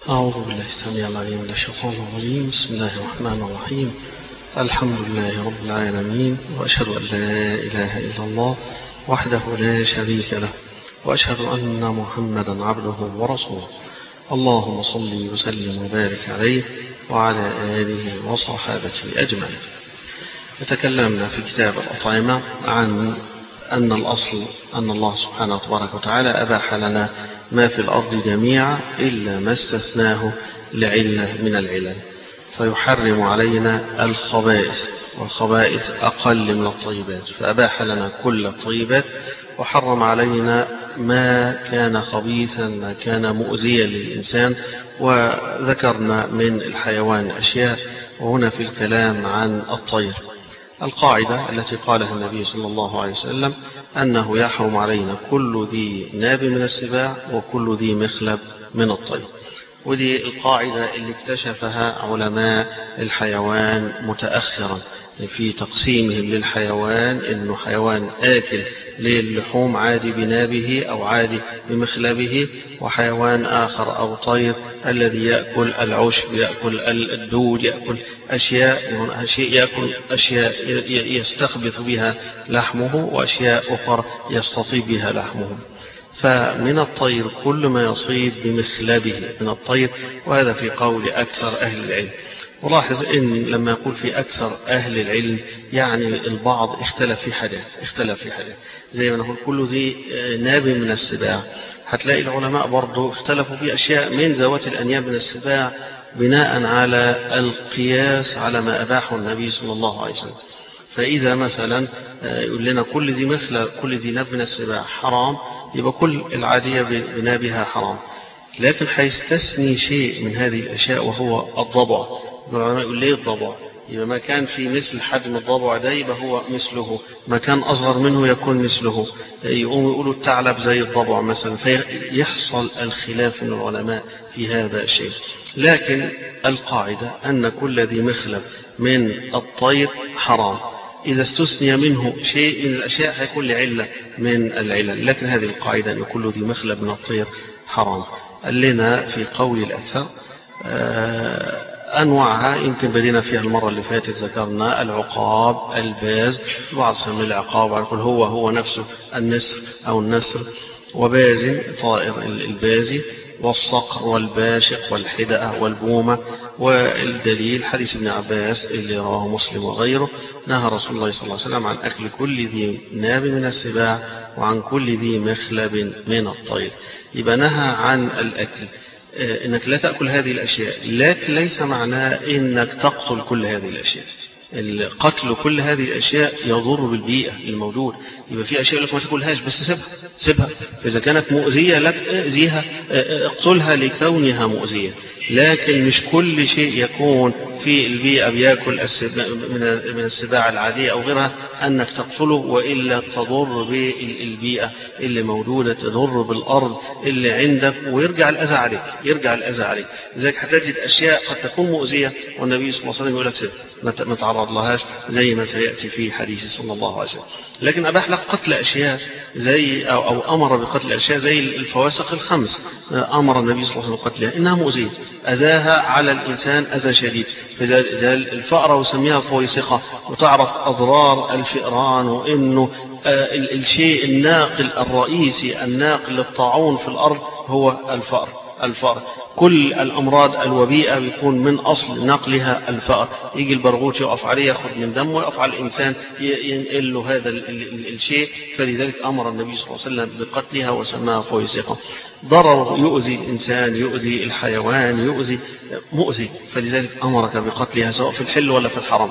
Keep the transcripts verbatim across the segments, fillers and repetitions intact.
أعوذ بالله السميع العليم من الشيطان الرجيم. بسم الله الرحمن الرحيم. الحمد لله رب العالمين، وأشهد أن لا إله إلا الله وحده لا شريك له، وأشهد أن محمدا عبده ورسوله. اللهم صل وسلم وبارك عليه وعلى آله وصحابته أجمعين. تكلمنا في كتاب الأطعمة عن أن الأصل أن الله سبحانه وتبارك وتعالى أباح لنا ما في الأرض جميعا إلا ما استثناه لعلة من العلل، فيحرم علينا الخبائث، والخبائث أقل من الطيبات، فأباح لنا كل الطيبات وحرم علينا ما كان خبيثا، ما كان مؤذيا للإنسان. وذكرنا من الحيوان أشياء، وهنا في الكلام عن الطير. القاعدة التي قالها النبي صلى الله عليه وسلم أنه يحرم علينا كل ذي ناب من السباع وكل ذي مخلب من الطير. ودي القاعدة اللي اكتشفها علماء الحيوان متأخرا في تقسيمهم للحيوان، إنه حيوان آكل للحوم عادي بنابه أو عادي بمخلبه، وحيوان آخر أو طير الذي يأكل العشب، يأكل الدود، يأكل أشياء يأكل أشياء يستخبث بها لحمه، وأشياء أخرى يستطيب بها لحمه. فمن الطير كل ما يصيب بمخلبه من الطير، وهذا في قول أكثر أهل العلم. ولاحظ إن لما يقول في أكثر أهل العلم يعني البعض اختلف في حاجات اختلف في حاجات زي ما نقول كل ذي ناب من السباع، هتلاقي العلماء برضو اختلفوا في أشياء من ذوات الأنياب من السباع بناء على القياس على ما أباحه النبي صلى الله عليه وسلم. فإذا مثلا يقول لنا كل ذي مثل كل ذي ناب من السباع حرام، يبقى كل العادية بنابها حرام، لكن هيستثني شيء من هذه الأشياء وهو الضبع. العلماء يقول ليه الضبع؟ يبقى ما كان في مثل حجم الضبع ده يبقى هو مثله، ما كان أصغر منه يكون مثله. يقوم يقولوا الثعلب زي الضبع مثلا، فيحصل الخلاف من العلماء في هذا الشيء. لكن القاعدة أن كل ذي مخلب من الطير حرام، إذا استثني منه شيء من الأشياء هيكون لعلة من العلل، لكن هذه القاعدة أن كل ذي مخلب من الطير حرام. قال لنا في قول الأكثر أنواعها يمكن بدينا فيها المرة اللي فاتت، ذكرنا العقاب، الباز، بعض سمي العقاب يقول هو هو نفسه النسر أو النسر، وباز طائر البازي، والصقر والباشق والحدأة والبومة. والدليل حديث ابن عباس اللي رواه مسلم وغيره، نهى رسول الله صلى الله عليه وسلم عن أكل كل ذي ناب من السباع وعن كل ذي مخلب من الطير. يبقى نهى عن الأكل، إنك لا تأكل هذه الأشياء، لكن ليس معناه إنك تقتل كل هذه الأشياء. القتل كل هذه الأشياء يضر بالبيئة الموجود. يبقى في أشياء لك ما تأكلهاش، بس سيبها سيبها فإذا كانت مؤذية لك اأذيها، اقتلها لكونها مؤذية، لكن مش كل شيء يكون في البيئة بيأكل من السباع العادية أو غيرها أنك تقتله، وإلا تضر بالبيئة اللي موجودة، تضر بالأرض اللي عندك، ويرجع الأذى عليك يرجع الأذى عليك لذلك هتجد أشياء قد تكون مؤذية والنبي صلى الله عليه وسلم يقول لك سيبها ما تعرض لهاش، زي ما سيأتي في حديث صلى الله عليه وسلم. لكن أباح لك قتل أشياء زي أو, أو أمر بقتل أشياء زي الفواسق الخمس، أمر النبي صلى الله عليه وسلم بقتلها إنها مؤذية، أذاها على الإنسان أذى شديد. فإذا الفأرة وسميها فويسقة، وتعرف أضرار الفئران، وإنه الشيء الناقل الرئيسي الناقل للطاعون في الأرض هو الفأر. الفأر كل الأمراض الوبيئة بيكون من أصل نقلها الفأر. يجي البرغوث يقف عليه يأخذ من دمه ويقف على الإنسان ينقل له هذا الشيء، فلذلك أمر النبي صلى الله عليه وسلم بقتلها وسماها فويسقة. ضرر يؤذي الإنسان، يؤذي الحيوان، يؤذي مؤذي، فلذلك أمرك بقتلها سواء في الحل ولا في الحرام.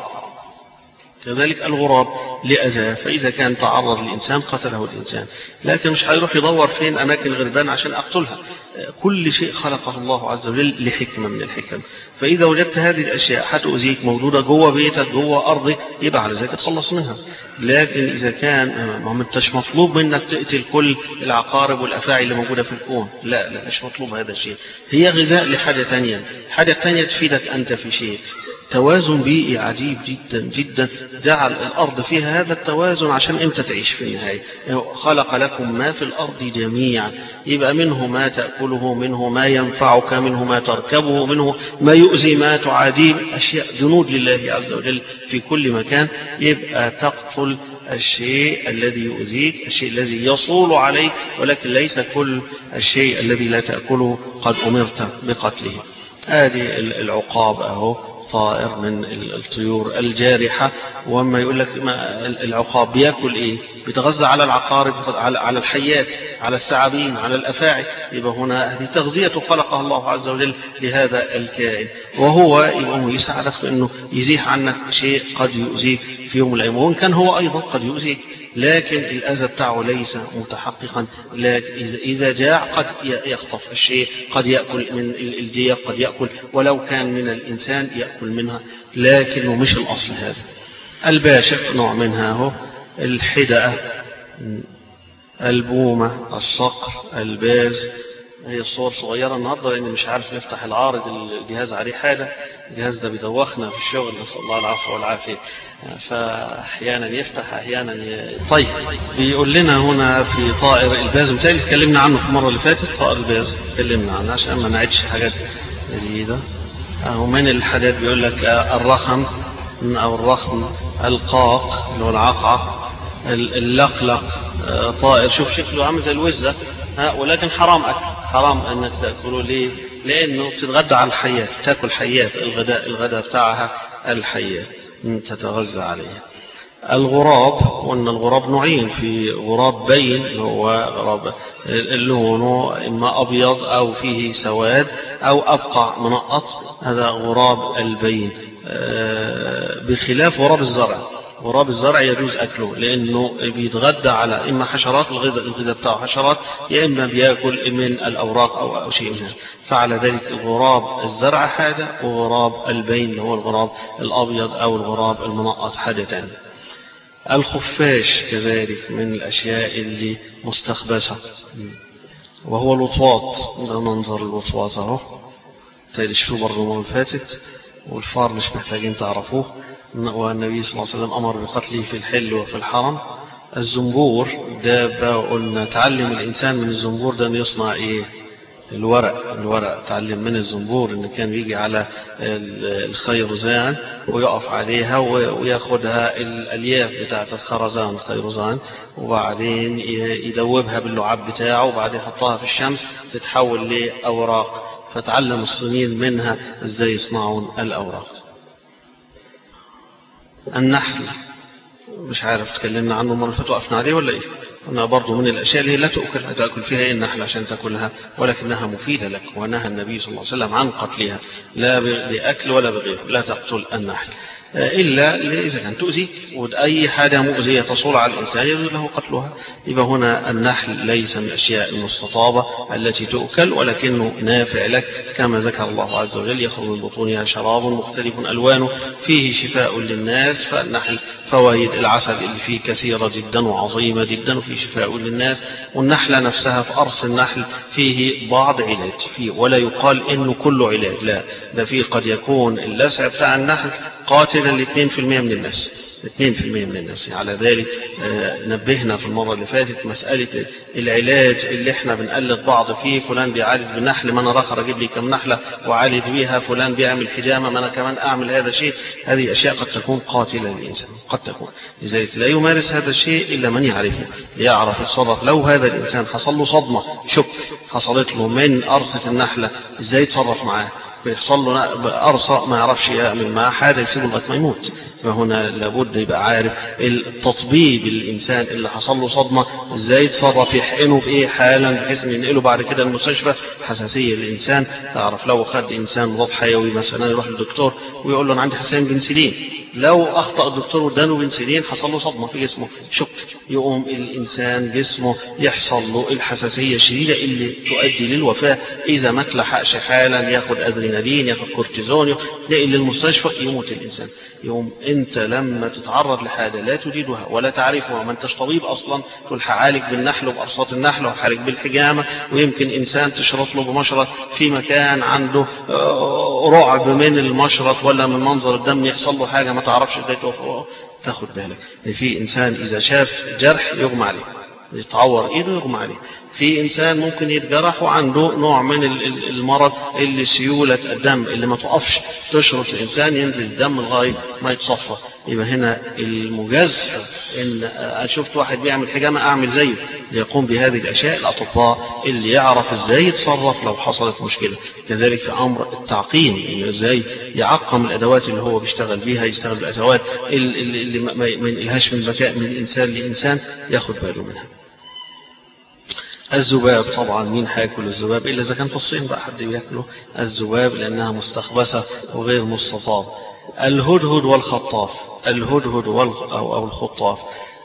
كذلك الغراب لأذى، فإذا كان تعرض للإنسان قتله الإنسان، لكن مش هيروح يدور فين أماكن الغربان عشان أقتلها. كل شيء خلقه الله عز وجل لحكمة من الحكم، فإذا وجدت هذه الأشياء هتؤذيك موجودة جوه بيتك جوه أرضك، يبقى على ذلك تخلص منها. لكن إذا كان ما انتش مطلوب منك تقتل كل العقارب والأفاعي اللي موجودة في الكون، لا لا مش مطلوب هذا الشيء، هي غذاء لحاجة تانية، الحاجة الثانية تفيدك أنت في شيء. توازن بيئي عجيب جدا جدا، جعل الأرض فيها هذا التوازن عشان أنت تعيش في النهاية. خلق لكم ما في الأرض جميعا، يبقى منه ما تأكله، منه ما ينفعك، منه ما تركبه، منه ما يؤذي، ما تعاديه، أشياء جنود لله عز وجل في كل مكان. يبقى تقتل الشيء الذي يؤذيك، الشيء الذي يصول عليك، ولكن ليس كل الشيء الذي لا تأكله قد أمرت بقتله. هذه العقاب أهو، طائر من الطيور الجارحة. وما يقول لك العقاب بيأكل إيه؟ بيتغذى على العقارب، على الحيات، على الثعابين، على الأفاعي. يبقى هنا هذه تغذية خلقها الله عز وجل لهذا الكائن، وهو يبقى يساعدك في أنه يزيح عنك شيء قد يؤذيك في يوم من الأيام، وإن كان هو أيضا قد يؤذيك، لكن الأذى بتاعه ليس متحققا. لكن إذا جاع قد يخطف الشيء، قد يأكل من الجيف، قد يأكل ولو كان من الإنسان يأكل منها، لكنه مش الأصل. هذا الباشق نوع منها هو، الحدأة، البومة، الصقر، الباز. هي الصور صغيرة النهاردة لأني مش عارف نفتح العارض الجهاز عليه حاجة، الجهاز ده بيدوخنا في الشغل، نسأل الله العافية والعافية، فأحيانا يفتح أحيانا ي... طيب بيقول لنا هنا في طائر الباز، متهيألي اتكلمنا عنه في المرة اللي فاتت. طائر الباز اتكلمنا عنه عشان ما نعيدش حاجات جديدة. ومن الحاجات بيقول لك الرخم أو الرخم، القاق اللي هو العقعق، اللقلق، طائر شوف شكله عامل زي الوزة، ولكن حرام أكل، حرام أنك تأكله. ليه؟ لأنه بتتغذى على الحيات، تأكل حيات، الغداء الغداء بتاعها الحيات تتغذى عليها. الغراب، وأن الغراب نوعين، في غراب بين هو غراب لونه إما أبيض أو فيه سواد أو أبقع منقط، هذا غراب البين، بخلاف غراب الزرع. غراب الزرع يجوز أكله لأنه بيتغذى على إما حشرات، الغذاء بتاعه حشرات، يا إما بيأكل من الأوراق أو شيء منها. فعلى ذلك غراب الزرع حاجة، وغراب البين اللي هو الغراب الأبيض أو الغراب المنقط حاجة تانية. الخفاش كذلك من الأشياء اللي مستخبثة، وهو الوطواط. ده منظر الوطواط اهو، تشوفوا برضه المرة اللي فاتت. والفار مش محتاجين تعرفوه، والنبي صلى الله عليه وسلم أمر بقتله في الحل وفي الحرم. الزنبور ده قلنا تعلم الإنسان من الزنبور ده أن يصنع إيه؟ الورق. الورق تعلم من الزنبور إن كان بيجي على الخيرزان ويقف عليها وياخدها الألياف بتاعة الخرزان الخيرزان، وبعدين يدوبها باللعاب بتاعه، وبعدين يحطها في الشمس تتحول لأوراق. فتعلم الصينيين منها ازاي يصنعون الأوراق. النحل مش عارف تكلمنا عنه مرة فاتت وقفنا عليه ولا ايه؟ قلنا برضو من الأشياء اللي لا تأكل، تأكل فيها ايه النحل عشان تأكلها، ولكنها مفيدة لك، ونهى النبي صلى الله عليه وسلم عن قتلها، لا بأكل ولا بغيره، لا تقتل النحل إلا إذا كان تؤذي، وأي حاجة مؤذية تصول على الإنسان يجوز له قتلها. يبقى هنا النحل ليس من الأشياء المستطابة التي تؤكل، ولكنه نافع لك كما ذكر الله عز وجل: يخرج من بطونها شراب مختلف ألوانه فيه شفاء للناس. فالنحل فوائد العسل اللي فيه كثيرة جدا وعظيمة جدا، وفيه شفاء للناس. والنحلة نفسها في قرص النحل فيه بعض علاج فيه، ولا يقال إنه كله علاج، لا، ده فيه قد يكون اللسع بتاع النحل قاتلا لاثنين في المئة من الناس، اثنين في المئة من الناس. على ذلك نبهنا في المرة اللي فاتت مسألة العلاج اللي احنا بنقلد بعض فيه، فلان بيعالج بالنحل، ما انا راخر اجيب لي كم نحلة وعالج بيها، فلان بيعمل حجامة، ما انا كمان اعمل هذا الشيء. هذه اشياء قد تكون قاتلة للانسان، قد تكون. لذلك لا يمارس هذا الشيء الا من يعرفه، يعرف يتصرف. لو هذا الانسان حصل له صدمة شك حصلت له من قرصة النحلة، ازاي يتصرف معاه؟ بيحصل له أرصة ما يعرفش يعمل معاه حاجة، يسيبه لغاية ما يموت. فهنا لابد يبقى عارف التطبيب الإنسان اللي حصل له صدمة ازاي يتصرف، يحقنه بإيه حالا بحيث ان ينقله بعد كده المستشفى. حساسية الإنسان تعرف، لو خد إنسان مضاد حيوي مثلا يروح للدكتور ويقول له أنا عندي حساسية بنسلين، لو أخطأ الدكتور ودانه بنسلين حصل له صدمة في جسمه شك، يقوم الإنسان جسمه يحصل له الحساسية الشديدة اللي تؤدي للوفاة إذا ما تلحقش حالا، ياخد أدرينالين، ياخد كورتيزون، يلاقي للمستشفى يموت الإنسان. يقوم أنت لما تتعرض لحاجة لا تجيدها ولا تعرفها، ما أنتش طبيب أصلا، تقول هعالج بالنحل وبأرصات النحل وهعالج بالحجامة، ويمكن إنسان تشرط له بمشرط في مكان عنده رعب من المشرط ولا من منظر الدم يحصل له حاجة ما تعرفش ازاي توقفه. تاخد بالك ان في إنسان إذا شاف جرح يغمى عليه، يتعور ايده يغمى عليه. في انسان ممكن يتجرح وعنده نوع من المرض اللي سيولة الدم اللي ما توقفش، تشرط الانسان ينزل الدم لغايه ما يتصفى. يبقى هنا المجازفه ان انا شفت واحد بيعمل حجامه اعمل زيه، ليقوم بهذه الاشياء الاطباء اللي يعرف ازاي يتصرف لو حصلت مشكله. كذلك في امر التعقيم، يعني ازاي يعقم الادوات اللي هو بيشتغل بيها، يشتغل بالادوات اللي, اللي ما ينقلهاش من بكاء من انسان لانسان، ياخد باله منها. الذباب طبعا مين هياكل الذباب الا اذا كان في الصين بقى حد بياكله الذباب لانها مستخبثه وغير مستطاب. الهدهد والخطاف، الهدهد او الخطاف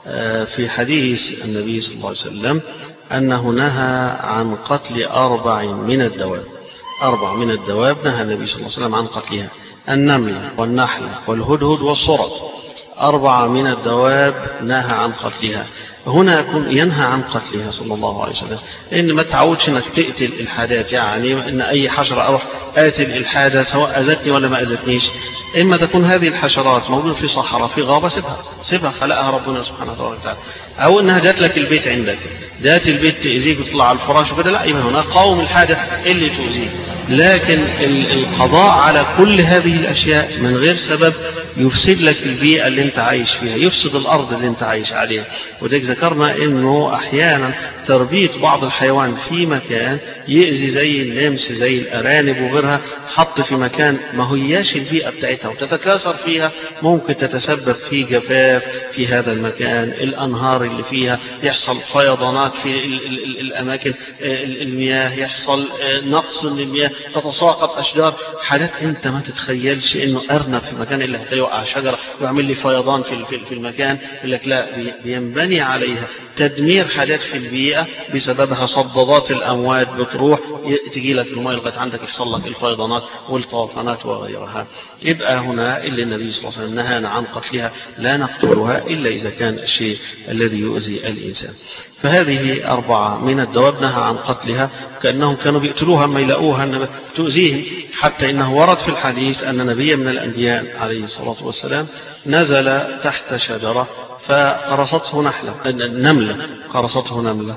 في حديث النبي صلى الله عليه وسلم انه نهى عن قتل اربع من الدواب، اربع من الدواب نهى النبي صلى الله عليه وسلم عن قتلها: النمله والنحله والهدهد والصرد. أربعة من الدواب نهى عن قتلها. هنا يكون ينهى عن قتلها صلى الله عليه وسلم، لأن ما تعودش أنك تقتل الحاجات، يعني أن أي حشرة أروح قاتل الحاجة سواء أذتني ولا ما أذتنيش. إما تكون هذه الحشرات موجودة في صحراء في غابة سيبها سيبها خلقها ربنا سبحانه وتعالى، أو أنها جات لك البيت عندك، جات البيت تأذيك وتطلع على الفراش وكده، لا، يبقى هنا قاوم الحاجة اللي تؤذيك. لكن القضاء على كل هذه الأشياء من غير سبب يفسد لك البيئة اللي انت عايش فيها، يفسد الأرض اللي انت عايش عليها. وذلك ذكرنا انه احيانا تربية بعض الحيوان في مكان يأذي زي النمس زي الأرانب وغيرها، تحط في مكان ما هياش البيئة بتاعتها وتتكاثر فيها، ممكن تتسبب في جفاف في هذا المكان، الأنهار اللي فيها يحصل فيضانات في الأماكن المياه، يحصل نقص من المياه، تتساقط أشجار، حاجات انت ما تتخيلش انه أرنب في مكان اللي هيوقع شجرة ويعمل لي فيضان في المكان، يقول لك لا، بينبني عليها تدمير حاجات في البيئة بسببها صدادات الأمواج بتروح تجي لك الماء لغاية عندك يحصل لك الفيضانات والطوفانات وغيرها. يبقى هنا اللي النبي صلى الله عليه وسلم نهانا عن قتلها، لا نقتلها إلا إذا كان الشيء الذي يؤذي الإنسان. فهذه أربعة من الدواب نهى عن قتلها، كأنهم كانوا بيقتلوها ما يلاقوها تؤذيهم، حتى إنه ورد في الحديث أن نبي من الأنبياء عليه الصلاة والسلام نزل تحت شجرة فقرصته نحلة، نملة قرصته نملة،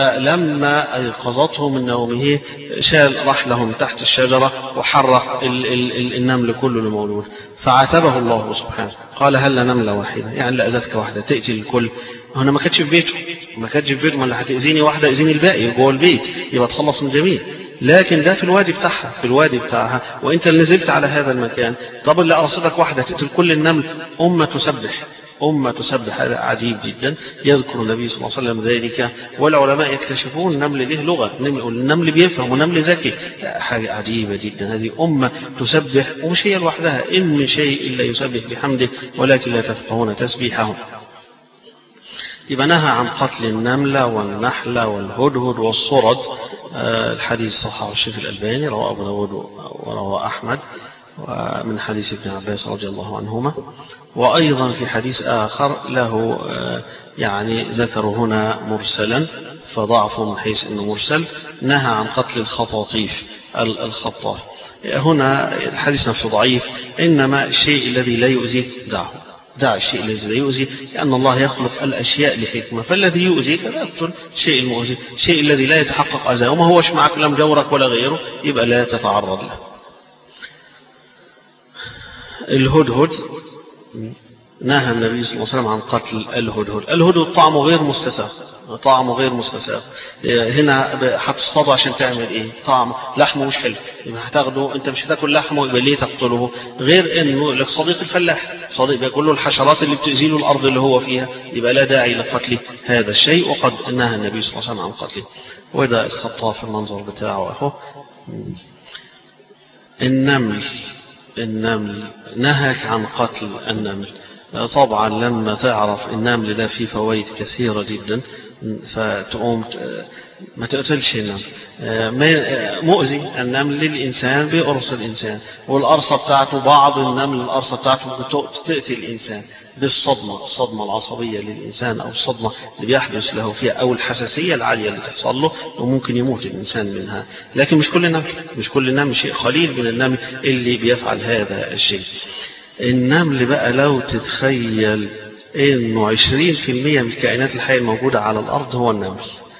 فلما أيقظته من نومه شال رحله من تحت الشجرة وحرق النمل كله المولود، فعاتبه الله سبحانه قال: هل نملة واحدة؟ يعني لا أذتك واحدة تقتل الكل؟ هنا ما كانتش في بيته، ما كانتش في بيته، ما اللي هتأذيني واحدة أذيني الباقي جوه البيت، يبقى تخلص من جميع. لكن ده في الوادي بتاعها، في الوادي بتاعها، وانت اللي نزلت على هذا المكان، طب اللي قرصتك واحدة تقتل كل النمل؟ أمة تسبح، أمة تسبح. هذا عجيب جدا. يذكر النبي صلى الله عليه وسلم ذلك، والعلماء يكتشفون النمل له لغة، النمل بيفهم ونمل ذكي، حاجة عجيبة جدا. هذه أمة تسبح، ومش هي لوحدها، إن من شيء إلا يسبح بحمده ولكن لا تفقهون تسبيحهم. يبقى نهى عن قتل النملة والنحلة والهدهد والصرد. الحديث صححه الشيخ الألباني، رواه أبو داود ورواه أحمد ومن حديث ابن عباس رضي الله عنهما. وأيضا في حديث آخر له يعني ذكر هنا مرسلا فضعف من حيث أنه مرسل، نهى عن قتل الخطاطيف الخطاف. هنا الحديث نفسه ضعيف، إنما الشيء الذي لا يؤذيك دعه، دع الشيء الذي لا يؤذي، لأن الله يخلق الأشياء لحكمة، فالذي يؤذيك لا يقتل الشيء المؤذي، الشيء الذي لا يتحقق أذاه وما هوش معك لا مجورك ولا غيره يبقى لا تتعرض له. الهدهد نهى النبي صلى الله عليه وسلم عن قتل الهدهد. الهدهد طعمه غير مستساغ، طعمه غير مستساغ. هنا هتصطاده عشان تعمل ايه؟ طعم لحمه مش حلو، يبقى هتاخده انت مش هتاكل لحمه، يبقى ليه تقتله؟ غير انه لك صديق الفلاح، صديق بياكل له الحشرات اللي بتؤذي له الارض اللي هو فيها، يبقى لا داعي لقتل هذا الشيء، وقد نهى النبي صلى الله عليه وسلم عن قتله. وده الخطاف المنظر بتاعه اهو. النمل، النمل نهاك عن قتل النمل. طبعا لما تعرف النمل ده فيه فوائد كثيرة جدا فتقوم ما تقتلش النمل. مؤذي النمل للإنسان بيقرص الإنسان، والقرصة بتاعته بعض النمل القرصة بتاعته بتقتل الإنسان بالصدمة، الصدمة العصبية للإنسان أو الصدمة اللي بيحدث له فيها أو الحساسية العالية اللي تحصل له وممكن يموت الإنسان منها. لكن مش كل النمل، مش كل النمل، شيء قليل من النمل اللي بيفعل هذا الشيء. النمل بقى لو تتخيل إنه عشرين في المية من الكائنات الحية الموجودة على الأرض هو النمل،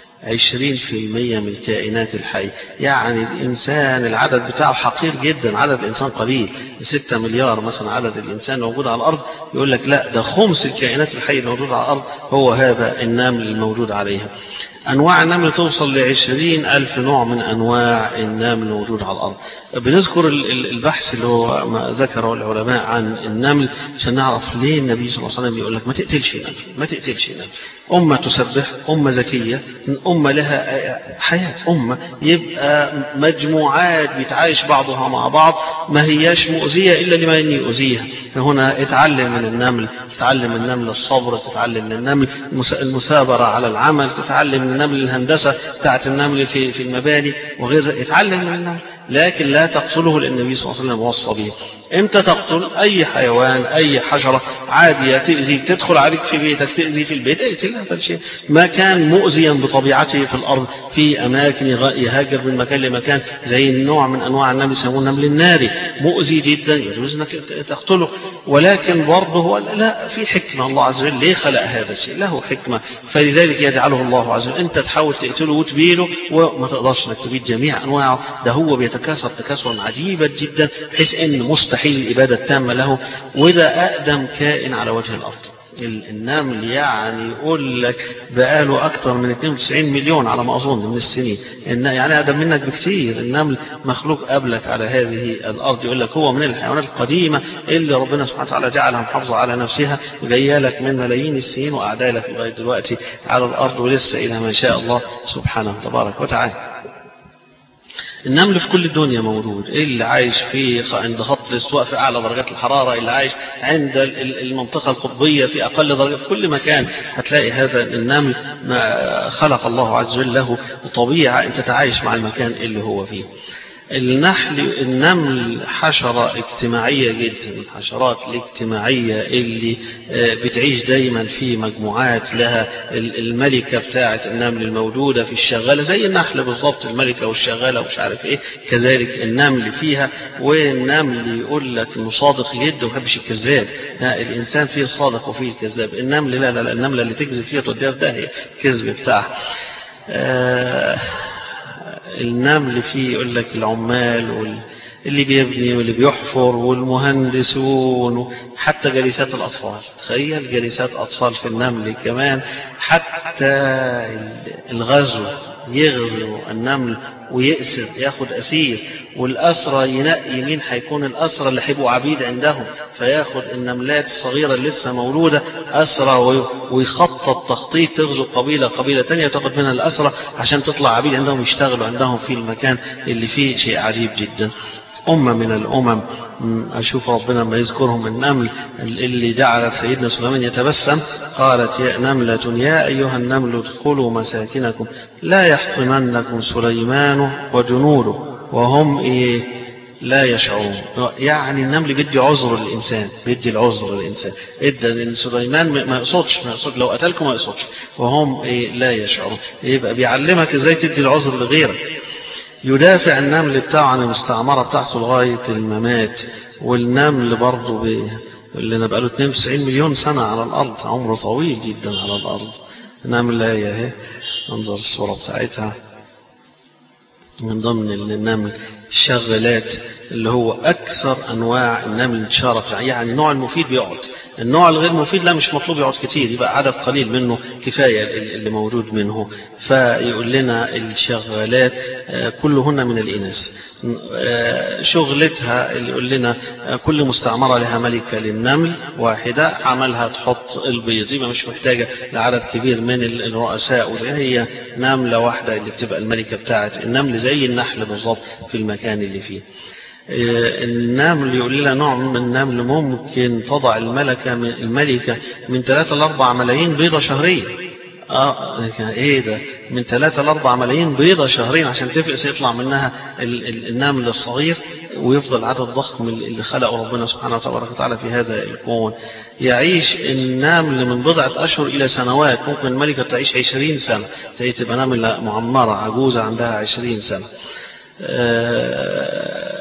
عشرين في المية من الكائنات الحية. يعني الإنسان العدد بتاعه حقير جدا، عدد الإنسان قليل، ستة مليار مثلا عدد الإنسان موجود على الأرض، يقول لك لا ده خمس الكائنات الحية الموجودة على الأرض هو هذا النمل الموجود عليها. أنواع النمل توصل لعشرين ألف نوع من أنواع النمل الموجود على الأرض. بنذكر البحث اللي هو ما ذكره العلماء عن النمل عشان نعرف ليه النبي صلى الله عليه وسلم يقول لك ما تقتلش النمل، ما تقتلش النمل. أمة تسبح، أمة ذكية، أمة لها حياة، أمة يبقى مجموعات بيتعايش بعضها مع بعض، ما هياش مؤذية إلا لمن يؤذيها. فهنا اتعلم من النمل، تتعلم من النمل الصبر، تتعلم من النمل المثابرة على العمل، تتعلم من النمل الهندسة بتاعت النمل في في المباني وغير ذلك، اتعلم من النمل. لكن لا تقتله لأن النبي صلى الله عليه وسلم وصى به. امتى تقتل أي حيوان أي حشرة عادية تأذي، تدخل عليك في بيتك تأذي في البيت، اقتل هذا الشيء. ما كان مؤذيا بطبيعته في الأرض في أماكن يهاجر من مكان لمكان زي النوع من أنواع النمل يسمونه النمل الناري، مؤذي جدا يجوز أنك تقتله. ولكن برضه هو لا، في حكمة الله عز وجل ليه خلق هذا الشيء، له حكمة، فلذلك يجعله الله عز وجل. أنت تحاول تقتله وتبيله وما تقدرش انك تبيد جميع أنواعه، ده هو بيتكاثر تكاثرا عجيبا جدا بحيث أن مستحيل الإبادة التامة له. وده أقدم كائن على وجه الأرض النمل، يعني يقول لك بقاله أكثر من اثنين وتسعين مليون على ما أظن من السنين، إن يعني أقدم منك بكثير. النمل مخلوق قبلك على هذه الأرض، يقول لك هو من الحيوانات القديمة اللي ربنا سبحانه وتعالى جعلها محافظة على نفسها، جايه لك من ملايين السنين وقاعده لك لغاية دلوقتي على الأرض ولسه إلى ما شاء الله سبحانه تبارك وتعالى. النمل في كل الدنيا موجود، اللي عايش في عند خط الاستواء في أعلى درجات الحرارة، اللي عايش عند المنطقة القطبية في أقل درجة، في كل مكان هتلاقي هذا النمل. خلق الله عز وجل له طبيعة أن تتعايش مع المكان اللي هو فيه. النحل النمل حشرة اجتماعية جدا، الحشرات الاجتماعية اللي بتعيش دايما في مجموعات، لها الملكة بتاعة النمل الموجودة في الشغالة زي النحل بالضبط، الملكة والشغالة ومش عارف ايه، كذلك النمل فيها. والنمل يقول لك انه صادق جدا وما بيحبش الكذاب، الانسان فيه الصادق وفيه الكذاب. النمل لا لا لا، النملة اللي تكذب فيها توديها في داهية الكذب بتاعها. آه النمل فيه يقول لك العمال واللي بيبني واللي بيحفر والمهندسون، حتى جلسات الأطفال. تخيل جلسات أطفال في النمل كمان، حتى الغزو يغزو النمل ويأسر ياخد أسير، والأسرى ينقي مين هيكون الأسرى اللي هيبقوا عبيد عندهم، فياخد النملات الصغيرة اللي لسه مولودة أسرى ويخطط تخطيط تغزو قبيلة قبيلة تانية وتاخد منها الأسرى عشان تطلع عبيد عندهم يشتغلوا عندهم في المكان اللي فيه شيء عجيب جدا. أمة من الأمم أشوف ربنا ما يذكرهم النمل اللي جعلت سيدنا سليمان يتبسم، قالت يا نملة يا أيها النمل ادخلوا مساكنكم لا يحطمنكم سليمان وجنوده وهم إيه لا يشعرون. يعني النمل بيدي عذر للإنسان، بيدي العذر للإنسان، إدى سليمان ما يقصدش ما يقصد لو قتلكم ما يقصدش، وهم إيه لا يشعرون. يبقى بيعلمك إزاي تدي العذر لغيرك. يدافع النمل بتاعه عن المستعمرة بتاعته لغاية الممات. والنمل برضه اللي بقاله اثنين وتسعين مليون سنة على الأرض، عمره طويل جدا على الأرض. النمل هي اهي، انظر الصورة بتاعتها من ضمن النمل الشغالات اللي هو أكثر أنواع النمل انتشارا. يعني النوع المفيد بيقعد، النوع الغير مفيد لا مش مطلوب يقعد كتير، يبقى عدد قليل منه كفاية اللي موجود منه. فيقول لنا الشغالات كلهن من الإناث، شغلتها اللي يقول لنا كل مستعمرة لها ملكة للنمل واحدة عملها تحط البيض، يبقى مش محتاجة لعدد كبير من الرؤساء، وهي نملة واحدة اللي بتبقى الملكة بتاعت النمل زي النحل بالضبط في المكان اللي فيه. النمل يقول لنا نوع من النمل ممكن تضع الملكة الملكة من ثلاثة لأربع ملايين بيضة شهرية. اه ايه ده، من ثلاثة لأربع ملايين بيضة شهرين عشان تفقس يطلع منها النمل الصغير، ويفضل عدد ضخم اللي خلقه ربنا سبحانه وتعالى في هذا الكون. يعيش النمل من بضعة أشهر إلى سنوات، ممكن الملكة تعيش عشرين سنة، تبقى نملة معمرة عجوزة عندها عشرين سنة. آه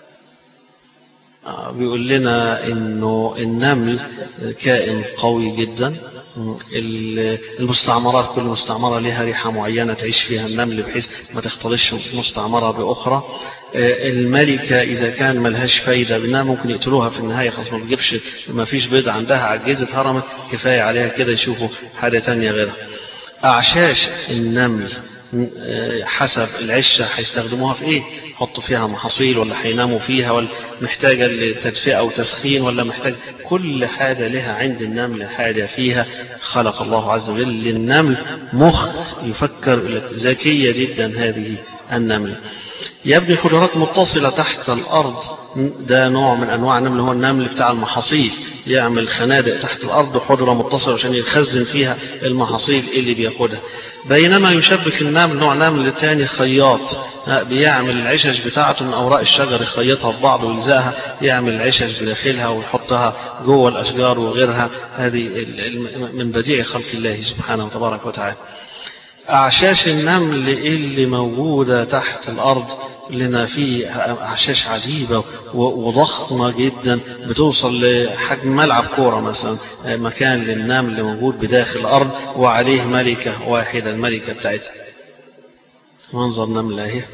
بيقول لنا إنه النمل كائن قوي جدا. المستعمرات كل مستعمرة لها ريحة معينة تعيش فيها النمل بحيث ما تختلطش مستعمرة بأخرى. الملكة إذا كان ملهاش فايدة بأنها ممكن يقتلوها في النهاية، خلاص ما بتجيبش، ما فيش بيض عندها، عجزت هرمت، كفاية عليها كده، يشوفوا حاجة تانية غيرها. أعشاش النمل حسب العشة هيستخدموها في ايه، حطوا فيها محاصيل ولا هيناموا فيها، ولا محتاجة لتدفئة أو تسخين، ولا محتاج، كل حاجة لها عند النمل حاجة فيها. خلق الله عز وجل للنمل مخ يفكر، ذكية جدا هذه النمل. يبني حجرات متصلة تحت الأرض، ده نوع من أنواع النمل، هو النمل بتاع المحاصيل، يعمل خنادق تحت الأرض حجرة متصلة عشان يخزن فيها المحاصيل اللي بياخدها. بينما يشبك النمل نوع نمل تاني خياط، بيعمل العشش بتاعته من أوراق الشجر، يخيطها ببعض ويلزقها، يعمل العشش بداخلها ويحطها جوه الأشجار وغيرها. هذه من بديع خلق الله سبحانه وتبارك وتعالى. أعشاش النمل اللي موجودة تحت الأرض لنا فيه أعشاش عجيبة وضخمة جدا، بتوصل لحجم ملعب كورة مثلا، مكان للنمل اللي موجود بداخل الأرض، وعليه ملكة واحدة، الملكة بتاعتها. منظر نملة اهي.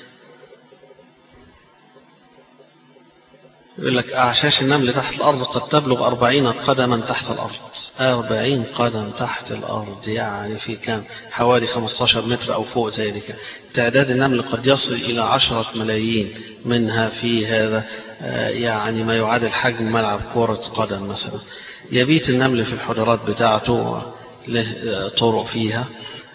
يقول لك أعشاش النمل تحت الأرض قد تبلغ أربعين قدما تحت الأرض. أربعين قدم تحت الأرض، يعني في كام، حوالي خمسة عشر متر أو فوق ذلك. تعداد النمل قد يصل إلى عشرة ملايين منها في هذا، يعني ما يعادل حجم ملعب كرة قدم مثلا. يبيت النمل في الحجرات بتاعته، له طرق فيها.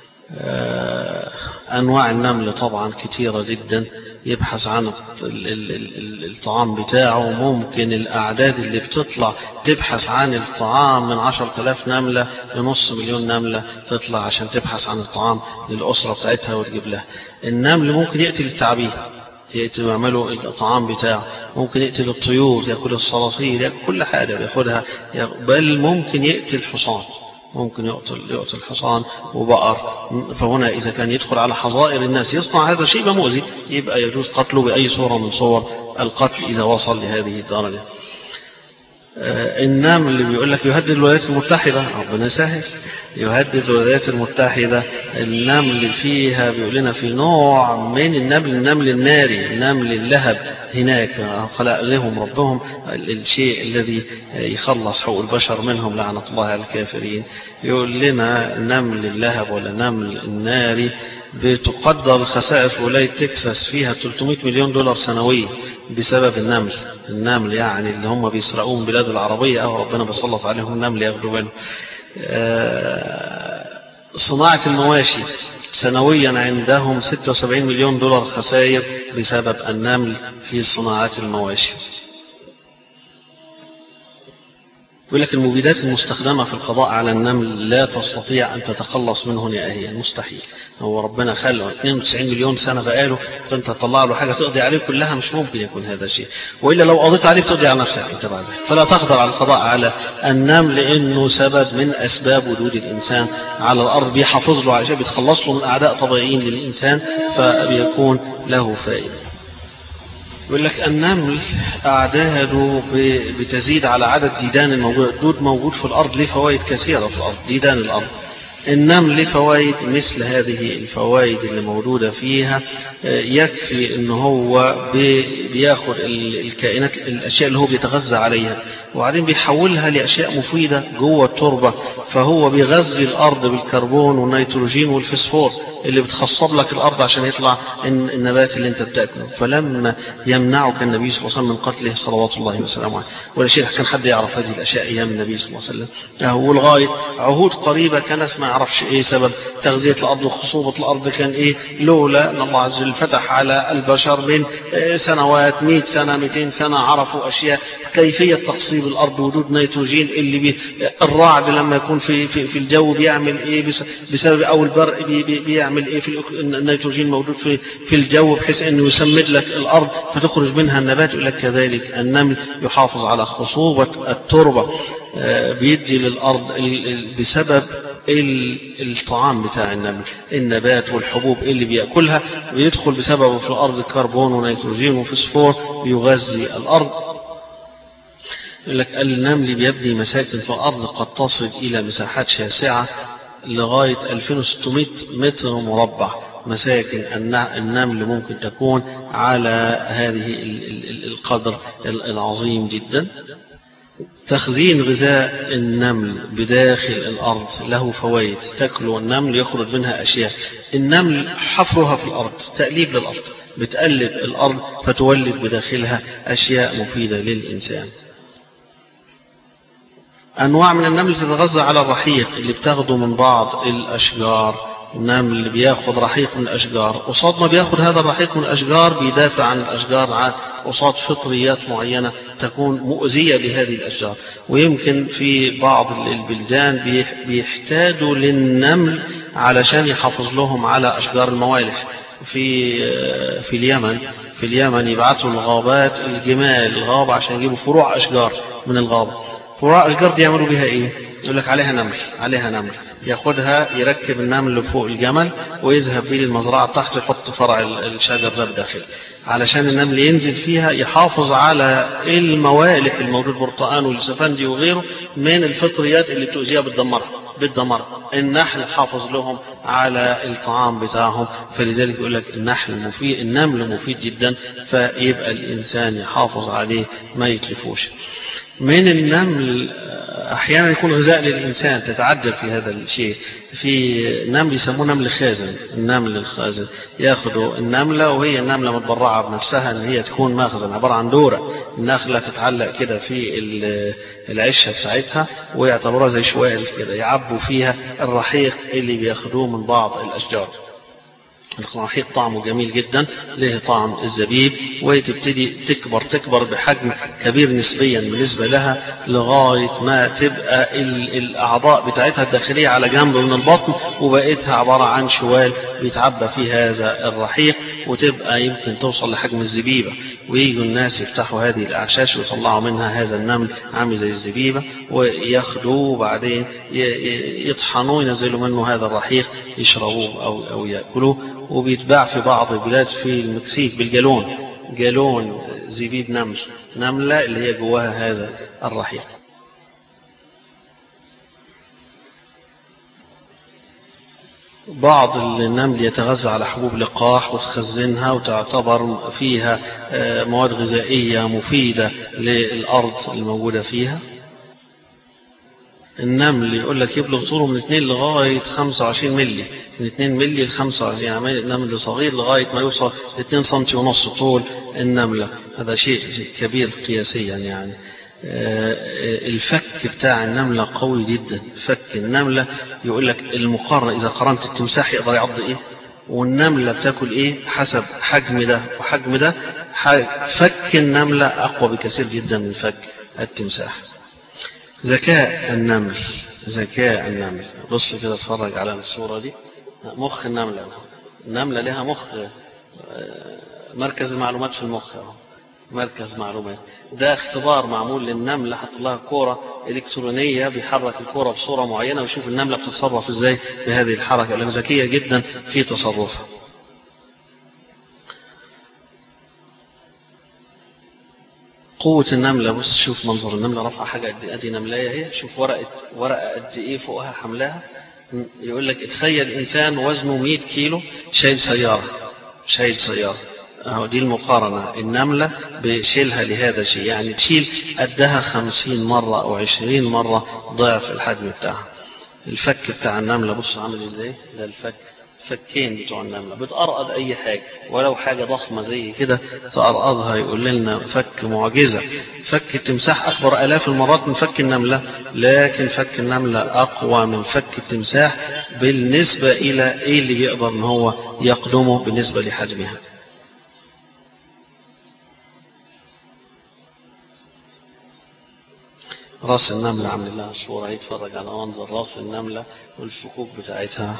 أنواع النمل طبعا كثيرة جدا، يبحث عن الطعام بتاعه. ممكن الأعداد اللي بتطلع تبحث عن الطعام من عشرة آلاف نملة لنص مليون نملة تطلع عشان تبحث عن الطعام للأسرة بتاعتها وتجيب لها. النمل ممكن يقتل التعابين، يقتل ويعملوا الطعام بتاعه، ممكن يقتل الطيور، يأكل الصراصير، يأكل كل حاجة بياخدها، بل ممكن يقتل حصان، ممكن يقتل يقتل حصان وبقر. فهنا إذا كان يدخل على حظائر الناس يصنع هذا الشيء مؤذي، يبقى يجوز قتله بأي صورة من صور القتل إذا وصل لهذه الدرجة. النمل اللي بيقول لك يهدد الولايات المتحدة، ربنا سهل، يهدد الولايات المتحدة. النمل فيها بيقول لنا في نوع من النمل، النمل الناري، النمل اللهب، هناك خلق لهم ربهم الشيء الذي يخلص حقوق البشر منهم، لعنة الله على الكافرين. يقول لنا النمل اللهب ولا النمل الناري بتقدر خسائر في ولاية تكساس فيها ثلاثمائة مليون دولار سنويا بسبب النمل. النمل يعني اللي هم بيسرقون بلاد العربية، أو ربنا بيسلط عليهم النمل ياخدوا منه. صناعة المواشي سنويا عندهم ستة وسبعين مليون دولار خسائر بسبب النمل في صناعة المواشي. يقول لك المبيدات المستخدمة في القضاء على النمل لا تستطيع أن تتخلص منه نهائيا، مستحيل. هو ربنا خلقه اثنين وتسعين مليون سنة بقاله، فأنت تطلع له حاجة تقضي عليه كلها، مش ممكن يكون هذا الشيء، وإلا لو قضيت عليه بتقضي على نفسك أنت بعد ذلك. فلا تقدر على القضاء على النمل، لأنه سبب من أسباب وجود الإنسان على الأرض، بيحافظ له على شيء، بيتخلص له من أعداء طبيعيين للإنسان، فبيكون له فائدة. يقول لك النمل أعداده بتزيد على عدد ديدان الموجود، الدود موجود في الأرض له فوائد كثيرة في الأرض، ديدان الأرض. النمل له فوائد مثل هذه الفوائد اللي موجودة فيها، يكفي إنه هو بياخد الكائنات، الأشياء اللي هو بيتغذى عليها، وبعدين بيحولها لأشياء مفيدة جوه التربة، فهو بيغذي الأرض بالكربون والنيتروجين والفسفور، اللي بتخصب لك الأرض عشان يطلع النبات اللي انت بتاكله. فلما يمنعك النبي صلى الله عليه وسلم من قتله صلوات الله وسلامه عليه، ولا شيء كان حد يعرف هذه الأشياء أيام النبي صلى الله عليه وسلم. ولغاية عهود قريبة كان ناس ما يعرفش إيه سبب تغذية الأرض وخصوبة الأرض كان إيه، لولا أن الله عز وجل فتح على البشر من سنوات مئة سنة مئتين سنة عرفوا أشياء كيفية تخصيب الأرض، وجود نيتروجين اللي بي الرعد لما يكون في في, في الجو بيعمل إيه بسبب، أو البرق بي بي بيعمل إيه في النيتروجين موجود في في الجو بحيث أنه يسمد لك الأرض فتخرج منها النبات. يقول لك كذلك النمل يحافظ على خصوبة التربة، بيدي للأرض بسبب الطعام بتاع النمل، النبات والحبوب اللي بيأكلها بيدخل بسببه في الأرض كربون ونيتروجين وفسفور بيغذي الأرض. يقول لك النمل بيبني مساكن في الأرض قد تصل إلى مساحات شاسعة لغاية ألفين وستمائة متر مربع. مساكن النمل ممكن تكون على هذه القدر العظيم جدا. تخزين غذاء النمل بداخل الأرض له فوائد، تأكل النمل يخرج منها أشياء. النمل حفرها في الأرض تقليب للأرض، بتقلب الأرض فتولد بداخلها أشياء مفيدة للإنسان. أنواع من النمل تتغذى على الرحيق اللي بتاخده من بعض الأشجار. النمل بياخد رحيق من الأشجار، قصاد ما بياخد هذا الرحيق من الأشجار بيدافع عن الأشجار قصاد فطريات معينة تكون مؤذية لهذه الأشجار. ويمكن في بعض البلدان بيحتاجوا للنمل علشان يحافظ لهم على أشجار الموالح. في في اليمن في اليمن يبعثوا الغابات الجمال الغابة عشان يجيبوا فروع أشجار من الغابة. فروع الأشجار دي يعملوا بها إيه؟ يقول لك عليها نمل عليها نمل ياخدها يركب النمل فوق الجمل ويذهب بيه للمزرعة تحت، يحط فرع الشجر ده بداخل علشان النمل ينزل فيها يحافظ على الموالح الموجود برتقان والسفندي وغيره من الفطريات اللي بتؤذيها بتدمرها بالدمار. النحل حافظ لهم على الطعام بتاعهم، فلذلك يقول لك النحل مفيد، النمل مفيد جدا، فيبقى الإنسان يحافظ عليه ما يتلفوش. من النمل أحيانا يكون غذاء للإنسان، تتعجب في هذا الشيء. في نمل يسموه نمل خازن، النمل الخازن ياخدوا النملة وهي النملة متبرعة بنفسها ان هي تكون مخزن، عبارة عن دورة النخلة تتعلق كده في العشة بتاعتها ويعتبروها زي شوال كده يعبوا فيها الرحيق اللي بياخدوه من بعض الأشجار. الرحيق طعمه جميل جدا، له طعم الزبيب، وتبتدي تكبر تكبر بحجم كبير نسبيا بالنسبة لها لغاية ما تبقى الأعضاء بتاعتها الداخلية على جنب من البطن وبقيتها عبارة عن شوال بيتعبى في هذا الرحيق، وتبقى يمكن توصل لحجم الزبيبة. ويجوا الناس يفتحوا هذه الأعشاش ويطلعوا منها هذا النمل عامل زي الزبيبة وياخدوه وبعدين يطحنوه ينزلوا منه هذا الرحيق يشربوه أو, أو يأكلوه. وبيتباع في بعض البلاد في المكسيك بالجالون، جالون زبيب نمل، نملة اللي هي جواها هذا الرحيق. بعض النمل يتغذى على حبوب لقاح وتخزنها وتعتبر فيها مواد غذائية مفيدة للأرض الموجودة فيها. النمل يقول لك يبلغ طوله من اثنين لغاية خمسة وعشرين ملي، من اثنين ملي ل خمسة وعشرين، يعني النمل صغير لغاية ما يوصل اثنين سنتي ونص طول النملة. هذا شيء كبير قياسيا يعني. الفك بتاع النملة قوي جدا، فك النملة يقول لك المقارنة إذا قارنت التمساح يقدر يعض إيه والنملة بتاكل إيه حسب حجم ده وحجم ده، فك النملة أقوى بكثير جدا من فك التمساح. ذكاء النمل، ذكاء النمل بص كده اتفرج على الصورة دي، مخ النملة، النملة لها مخ، مركز المعلومات في المخ، مركز معلومات. ده اختبار معمول للنملة، حط لها كورة إلكترونية بيحرك الكورة بصورة معينة ويشوف النملة بتتصرف ازاي بهذه الحركة، لأنها ذكية جدا في تصرفها. قوة النملة، بص شوف منظر النملة رفع حاجة قد ايه، ادي نملاية اهي، شوف ورقة ورقة قد ايه فوقها حملاها. يقول لك اتخيل انسان وزنه مئة كيلو شايل سيارة، شايل سيارة اهو. دي المقارنة، النملة بشيلها لهذا الشيء، يعني تشيل قدها خمسين مرة او عشرين مرة ضعف الحجم بتاعها. الفك بتاع النملة بص عامل ازاي، ده الفك فكين بتوع النملة بتقرقض أي حاجة، ولو حاجة ضخمة زي كده تقرقضها. يقول لنا فك معجزة. فك التمساح أكبر آلاف المرات من فك النملة، لكن فك النملة أقوى من فك التمساح بالنسبة إلى إيه اللي بيقدر إن هو يقدمه بالنسبة لحجمها. راس النملة عامل لها صورة، يتفرج على منظر راس النملة والفكوك بتاعتها.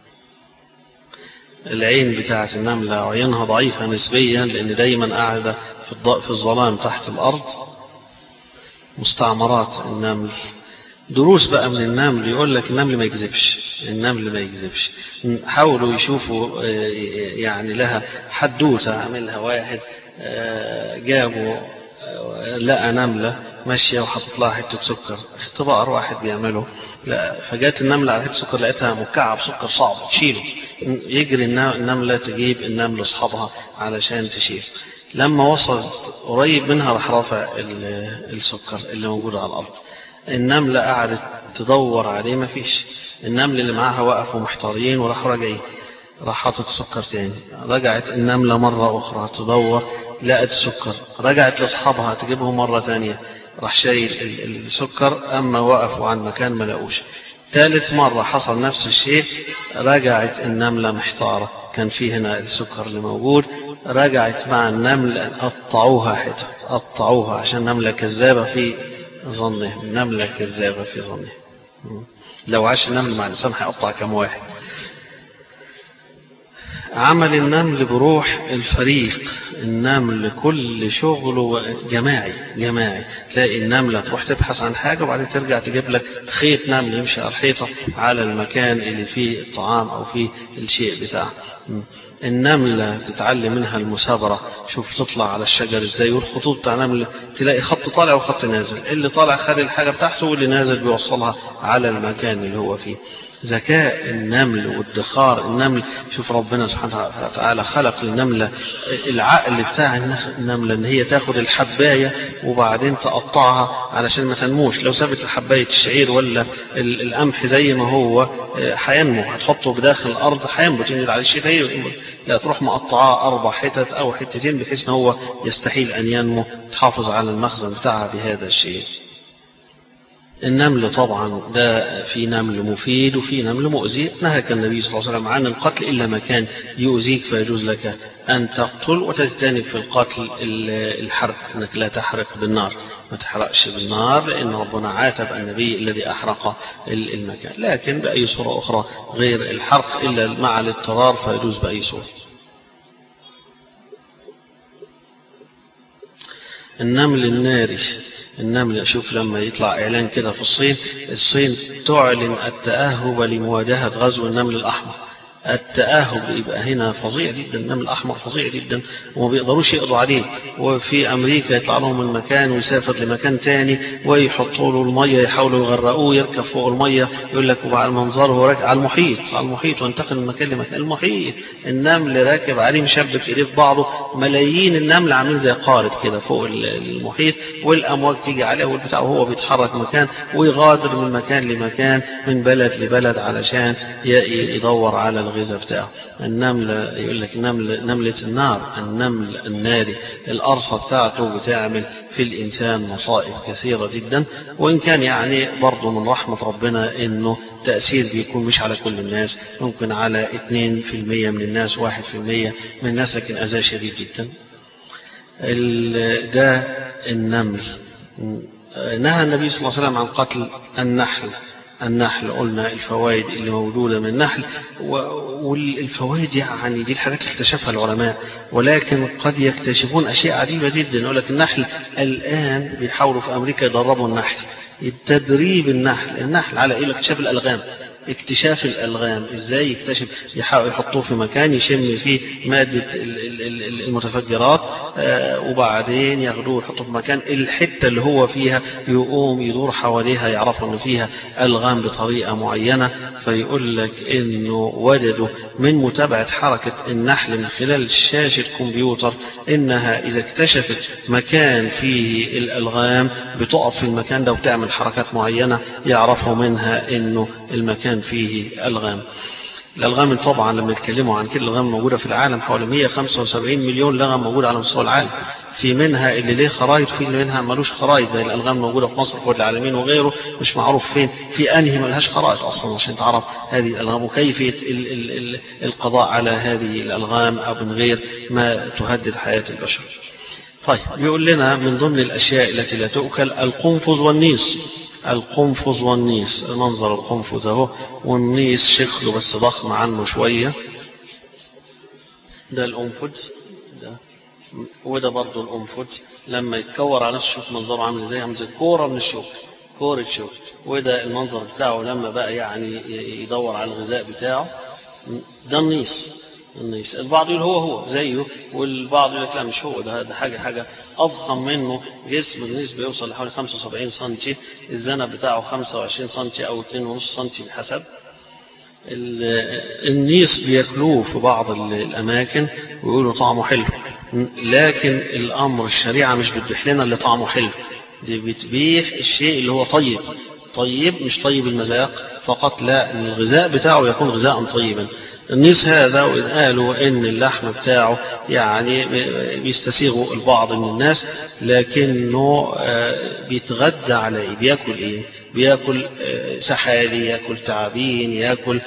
العين بتاعت النملة عينها ضعيفة نسبيا، لأن دايما قاعدة في الظلام تحت الأرض. مستعمرات النمل. دروس بقى من النمل. يقول لك النمل ما يكذبش، النمل ما يكذبش. حاولوا يشوفوا يعني لها حدوتة عملها واحد، جابوا لقى نملة ماشية وحطت لها حتة سكر، اختبار واحد بيعمله. لا، فجات النملة على حتة سكر لقيتها مكعب سكر صعب تشيله. يجري النملة تجيب النمل أصحابها علشان تشيل. لما وصلت قريب منها راح رافع السكر اللي موجود على الأرض. النملة قعدت تدور عليه ما فيش. النمل اللي معاها وقفوا محتارين وراحوا راجعين، راح حاطط سكر تاني. رجعت النملة مرة أخرى تدور، لقت سكر، رجعت لأصحابها تجيبهم مرة تانية، راح شايل السكر. أما وقفوا عن مكان ما لقوش. ثالث مرة حصل نفس الشيء، رجعت النملة محتارة، كان في هنا السكر اللي موجود. رجعت مع النمل، قطعوها حتت، قطعوها عشان النملة كذابة في ظنه، النملة كذابة في ظنه. لو عاش النمل مع الإنسان هيقطع كم واحد. عمل النمل بروح الفريق. النمل كل شغله جماعي جماعي. تلاقي النملة تروح تبحث عن حاجة وبعدين ترجع تجيب لك خيط نمل يمشي على الحيطة على المكان اللي فيه الطعام أو فيه الشيء بتاعه. النملة تتعلم منها المثابرة. شوف تطلع على الشجر ازاي، والخطوط بتاع النمل تلاقي خط طالع وخط نازل، اللي طالع خد الحاجة بتاعته واللي نازل بيوصلها على المكان اللي هو فيه. ذكاء النمل وادخار النمل. شوف ربنا سبحانه وتعالى خلق النملة العقل بتاع النملة ان هي تاخد الحباية وبعدين تقطعها علشان ما تنموش. لو سابت الحباية الشعير ولا القمح زي ما هو هينمو، هتحطه بداخل الارض هينبت ينزل على الشتاء. لا، تروح مقطعاه اربع حتت او حتتين بحيث ان هو يستحيل ان ينمو، تحافظ على المخزن بتاعها بهذا الشيء. النمل طبعا ده في نمل مفيد وفي نمل مؤذي. نهاك النبي صلى الله عليه وسلم عن القتل إلا ما كان يؤذيك فيجوز لك أن تقتل، وتجتنب في القتل الحرق، أنك لا تحرق بالنار، ما تحرقش بالنار، لأن ربنا عاتب النبي الذي أحرق المكان. لكن بأي صورة أخرى غير الحرق إلا مع الاضطرار فيجوز بأي صورة. النمل الناري. النمل أشوف لما يطلع إعلان كده في الصين، الصين تعلن التأهب لمواجهة غزو النمل الأحمر. التأهب يبقى هنا فظيع جدا، النمل الأحمر فظيع جدا وما بيقدروش يقضوا عليه. وفي أمريكا يطلع لهم من مكان ويسافر لمكان تاني ويحطوا له المية، يحاولوا يغرقوه، يركب فوق المية، يقول لك وبعد منظره راكب على المحيط، على المحيط وينتقل من مكان لمكان. المحيط النمل راكب عليه مشبك إيديه في بعضه، ملايين النمل عاملين زي قارب كده فوق المحيط، والأمواج تيجي عليه والبتاع وهو بيتحرك مكان ويغادر من مكان لمكان، من بلد لبلد علشان يدور على الغذاء بتاعه. النملة يقول لك نملة, نملة النار، النمل الناري القرصة بتاعته بتعمل في الإنسان مصائب كثيرة جدا. وإن كان يعني برضو من رحمة ربنا إنه تأثير بيكون مش على كل الناس، ممكن على اثنين في المية من الناس، واحد في المية من الناس، لكن أذى شديد جدا. ده النمل. نهى النبي صلى الله عليه وسلم عن قتل النحل. النحل قلنا الفوائد اللي موجودة من النحل، والفوائد يعني دي الحاجات اللي اكتشفها العلماء، ولكن قد يكتشفون أشياء عجيبة جدا. يقول لك النحل الآن بيحاولوا في أمريكا يدربوا النحل، التدريب النحل النحل على إيه؟ اكتشاف الألغام، اكتشاف الألغام. إزاي يكتشف؟ يحاول يحطوه في مكان يشم فيه مادة المتفجرات، وبعدين ياخدوه يحطوه في مكان الحتة اللي هو فيها يقوم يدور حواليها، يعرفوا أنه فيها ألغام بطريقة معينة. فيقول لك إنه وجدوا من متابعة حركة النحل من خلال شاشة كمبيوتر إنها إذا اكتشفت مكان فيه الألغام بتقف في المكان ده وتعمل حركات معينة يعرفوا منها إنه المكان فيه ألغام. الألغام طبعا لما يتكلموا عن كل الألغام موجودة في العالم حوالي مئة وخمسة وسبعين مليون لغم موجودة على مستوى العالم، في منها اللي ليه خرائط وفي منها ملوش خرائط، زي الألغام موجودة في مصر وفي العالمين وغيره مش معروف فين، في أنهي ملهاش خرائط أصلا عشان تعرف هذه الألغام وكيفية ال ال ال القضاء على هذه الألغام أو من غير ما تهدد حياة البشر. طيب بيقول لنا من ضمن الأشياء التي لا تؤكل القنفذ والنيس. القنفذ والنيس، منظر القنفذ اهو، والنيس شكله بس ضخم عنه شوية. ده القنفذ ده، وده برضو القنفذ لما يتكور على نفسه شوف منظره عامل ازاي، عامل زي كورة من الشوك، كورة شوك. وده المنظر بتاعه لما بقى يعني يدور على الغذاء بتاعه. ده النيس. النيس البعض يقول هو هو زيه، والبعض يقول لك لا مش هو ده، ده حاجة حاجة أضخم منه. جسم النيس بيوصل لحوالي خمسة وسبعين سنتي، الذنب بتاعه خمسة وعشرين سنتي أو اثنين ونص سنتي بحسب. النيس بياكلوه في بعض الأماكن ويقولوا طعمه حلو، لكن الأمر الشريعة مش بتبيح لنا اللي طعمه حلو، دي بتبيح الشيء اللي هو طيب. طيب مش طيب المذاق فقط، لا، الغذاء بتاعه يكون غذاء طيبا. النيس هذا وإن قالوا إن اللحم بتاعه يعني بيستسيغه البعض من الناس، لكنه بيتغذى على إيه؟ بيأكل إيه؟ بيأكل سحالي، يأكل تعابين، يأكل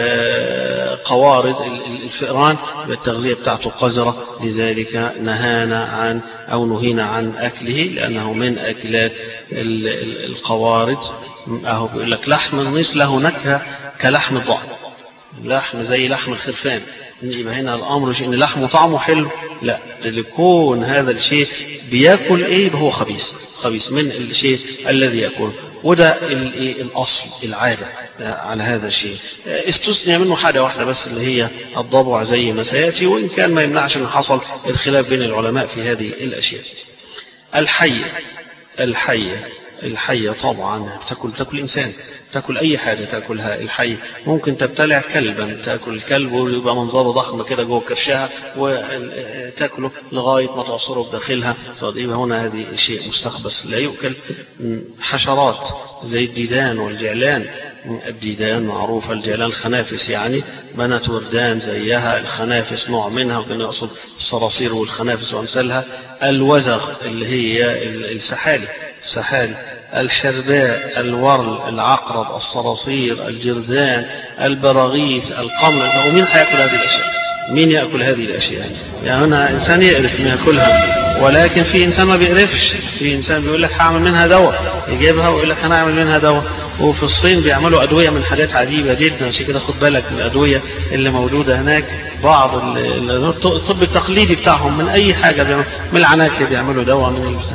قوارض الفئران، التغذية بتاعته قذرة، لذلك نهانا عن أو نهينا عن أكله لأنه من أكلات القوارض. أهو بيقول لك لحم النيس له نكهة كلحم الضأن، لحم زي لحم الخرفان. يبقى هنا الأمر مش إن لحمه طعمه حلو، لا، لكون هذا الشيء بيأكل إيه هو خبيث، خبيث من الشيء الذي يأكله. وده الأصل العادة على هذا الشيء. استثنى منه حاجة واحدة بس اللي هي الضبع زي ما سيأتي، وإن كان ما يمنعش أن حصل الخلاف بين العلماء في هذه الأشياء. الحية، الحية الحية طبعا تأكل تأكل إنسان، تأكل أي حاجة تأكلها الحية. ممكن تبتلع كلبا، تأكل الكلب ويبقى منظره ضخم كده جوه كرشها وتأكله لغاية ما تعصره بداخلها، يبقى هنا هذه شيء مستخبث لا يؤكل. حشرات زي الديدان والجعلان، الديدان معروفة، الجعلان الخنافس يعني، بنات وردان زيها، الخنافس نوع منها، وكان يقصد الصراصير والخنافس وأمثالها. الوزغ اللي هي السحالي، السحالي، الحرباء، الورل، العقرب، الصراصير، الجرذان، البراغيث، القمل. ومين هيأكل هذه الأشياء؟ مين يأكل هذه الأشياء؟ يعني هنا إنسان يقرف من يأكلها، ولكن في إنسان ما بيقرفش، في إنسان بيقول لك هعمل منها دواء، يجيبها ويقول لك هنعمل منها دواء. وفي الصين بيعملوا أدوية من حاجات عجيبة جدا، عشان كده خد بالك من الأدوية اللي موجودة هناك. بعض الطب التقليدي بتاعهم من أي حاجة، من العناكب بيعملوا دواء من البتاع.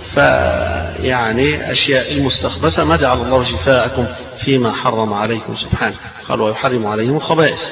فيعني أشياء المستخبثة ما جعل الله شفاءكم فيما حرم عليكم سبحانه، قال ويحرم عليهم الخبائث.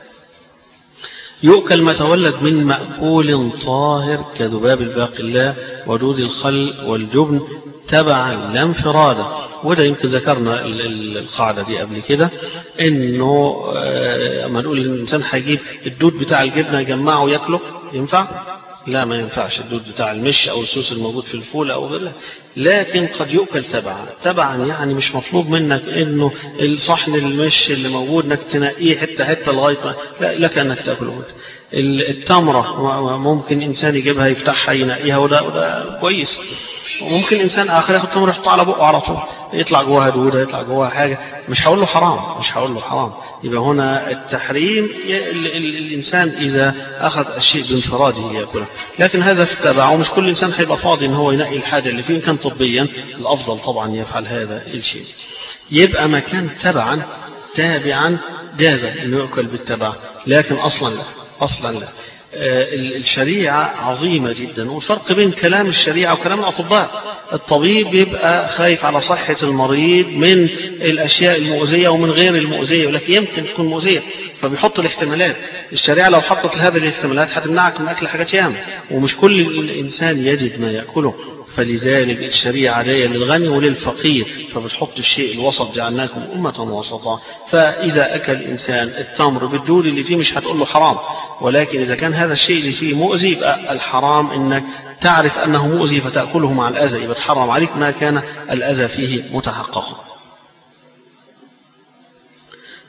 يؤكل ما تولد من مأكول طاهر كذباب الباقلاء ودود الخل والجبن تبعا لا انفرادا. وده يمكن ذكرنا القاعدة دي قبل كده، انه اما نقول الانسان هيجيب الدود بتاع الجبنة يجمعه وياكله، ينفع؟ لا، ما ينفعش. الدود بتاع المش او السوس الموجود في الفول او غيره، لكن قد يؤكل تبعا. تبعا يعني مش مطلوب منك انه الصحن المش اللي موجود انك تنقيه حته حته لغايه ما، لا، لك انك تاكله. التمره ممكن انسان يجيبها يفتحها ينقيها، وده وده كويس. وممكن انسان اخر ياخد تمره يحطها على بقه على طول، يطلع جواها دوده، يطلع جواها حاجه، مش هقول له حرام، مش هقول له حرام. يبقى هنا التحريم الانسان اذا اخذ الشيء بانفراده ياكله، لكن هذا في التبع، ومش كل انسان هيبقى فاضي ان هو ينقي الحاجه اللي فيه. كان طبيا الافضل طبعا يفعل هذا الشيء. يبقى ما كان تبعا تابعا جاز انه يؤكل بالتبع، لكن اصلا لا، اصلا لا. الشريعة عظيمة جدا، والفرق بين كلام الشريعة وكلام الأطباء. الطبيب يبقى خايف على صحة المريض من الأشياء المؤذية ومن غير المؤذية، ولكن يمكن تكون مؤذية فبيحط الاحتمالات. الشريعة لو حطت هذه الاحتمالات هتمنعك من أكل حاجات ياما، ومش كل الإنسان يجد ما يأكله. فلذلك الشريعة جاية للغني وللفقير، فبتحط الشيء الوسط، جعلناكم أمة وسطا. فإذا أكل الإنسان التمر بالدود اللي فيه مش هتقول له حرام، ولكن إذا كان هذا الشيء اللي فيه مؤذي يبقى الحرام إنك تعرف أنه مؤذي فتأكله مع الأذى، يبقى تحرم عليك ما كان الأذى فيه متحقق.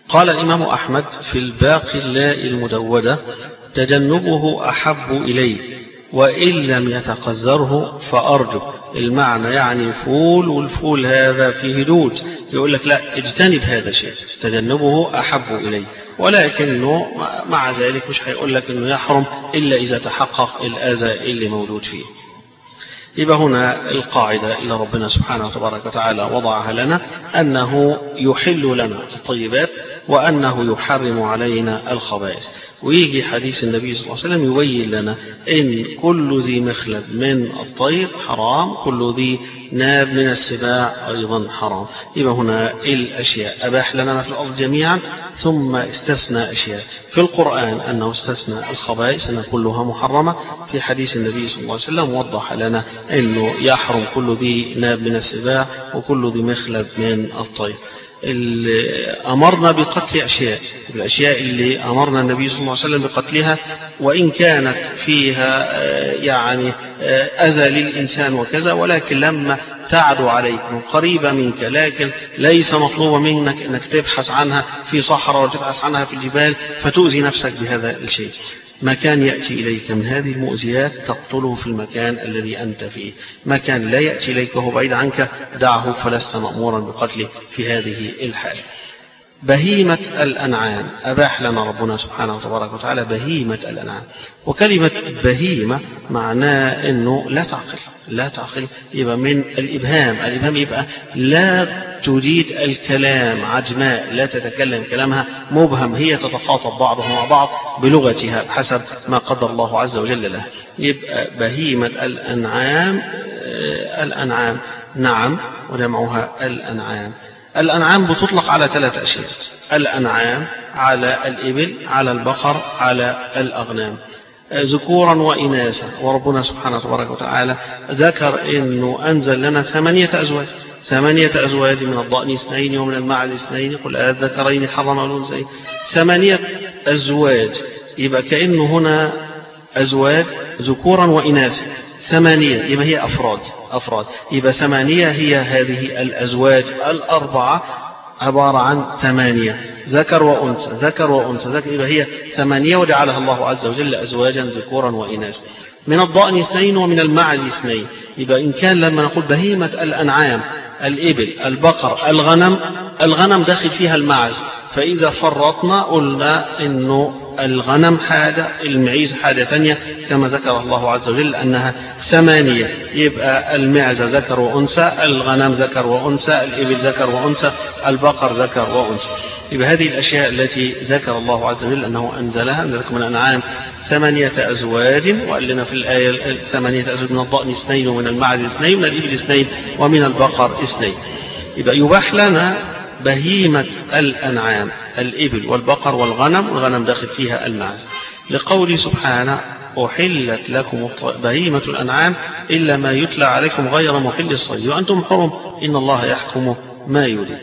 قال الإمام أحمد في الباقلاء المدودة: تجنبه أحب إلي وإن لم يتقذره فأرجو. المعنى يعني فول، والفول هذا فيه دود، يقول لك لا، اجتنب هذا الشيء، تجنبه أحب إلي، ولكنه مع ذلك مش هيقول لك أنه يحرم إلا إذا تحقق الأذى اللي موجود فيه. يبقى هنا القاعدة اللي ربنا سبحانه وتبارك وتعالى وضعها لنا أنه يحل لنا الطيبات وأنه يحرم علينا الخبائث. ويجي حديث النبي صلى الله عليه وسلم يبين لنا إن كل ذي مخلب من الطير حرام، كل ذي ناب من السباع أيضا حرام. يبقى هنا الأشياء أباح لنا ما في الأرض جميعا، ثم استثنى أشياء في القرآن أنه استثنى الخبائث أن كلها محرمة. في حديث النبي صلى الله عليه وسلم وضح لنا أنه يحرم كل ذي ناب من السباع وكل ذي مخلب من الطير. أمرنا بقتل أشياء، الأشياء اللي أمرنا النبي صلى الله عليه وسلم بقتلها وإن كانت فيها يعني أذى للإنسان وكذا، ولكن لما تعدو عليك قريبة منك، لكن ليس مطلوبة منك أنك تبحث عنها في صحراء وتبحث عنها في الجبال فتؤذي نفسك بهذا الشيء. مكان يأتي إليك من هذه المؤذيات تقتله في المكان الذي أنت فيه، مكان لا يأتي إليك وهو بعيد عنك دعه، فلست مأمورا بقتله في هذه الحال. بهيمة الأنعام أباح لنا ربنا سبحانه وتبارك وتعالى بهيمة الأنعام، وكلمة بهيمة معناه أنه لا تعقل، لا تعقل يبقى من الإبهام. الإبهام يبقى لا تريد الكلام، عجماء لا تتكلم، كلامها مبهم، هي تتخاطب بعضها مع بعض بلغتها بحسب ما قدر الله عز وجل له. يبقى بهيمة الأنعام، الأنعام نعم وجمعها الأنعام. الأنعام بتطلق على ثلاث أشياء: الأنعام على الإبل، على البقر، على الأغنام، ذكورا وإناثا. وربنا سبحانه وتبارك وتعالى ذكر أنه أنزل لنا ثمانية أزواج، ثمانية أزواج من الضأن اثنين ومن المعز اثنين، قل أذكرين حرم أم الأنثيين، ثمانية أزواج. يبقى كأنه هنا أزواج ذكورا وإناثا ثمانية، يبقى هي أفراد أفراد يبقى ثمانية هي هذه الأزواج الأربعة عبارة عن ثمانية، ذكر وأنثى ذكر وأنثى ذكر، يبقى هي ثمانية وجعلها الله عز وجل أزواجا ذكورا وإناثا. من الضأن اثنين ومن المعز اثنين. يبقى إن كان لما نقول بهيمة الأنعام الإبل، البقر، الغنم، الغنم داخل فيها المعز، فإذا فرطنا قلنا إنه الغنم حاجة، المعيز حاجة تانية، كما ذكر الله عز وجل أنها ثمانية. يبقى المعز ذكر وأنثى، الغنم ذكر وأنثى، الإبل ذكر وأنثى، البقر ذكر وأنثى. يبقى هذه الأشياء التي ذكر الله عز وجل أنه أنزلها، أنزلكم من الأنعام ثمانية أزواج، وقال لنا في الآية ثمانية أزواج: من الضأن اثنين ومن المعز اثنين ومن الإبل اثنين ومن البقر اثنين. يبقى يباح لنا بهيمة الأنعام الإبل والبقر والغنم، والغنم داخل فيها المعز، لقول سبحانه: أحلت لكم بهيمة الأنعام إلا ما يتلى عليكم غير محل الصيد وأنتم حرم إن الله يحكم ما يريد.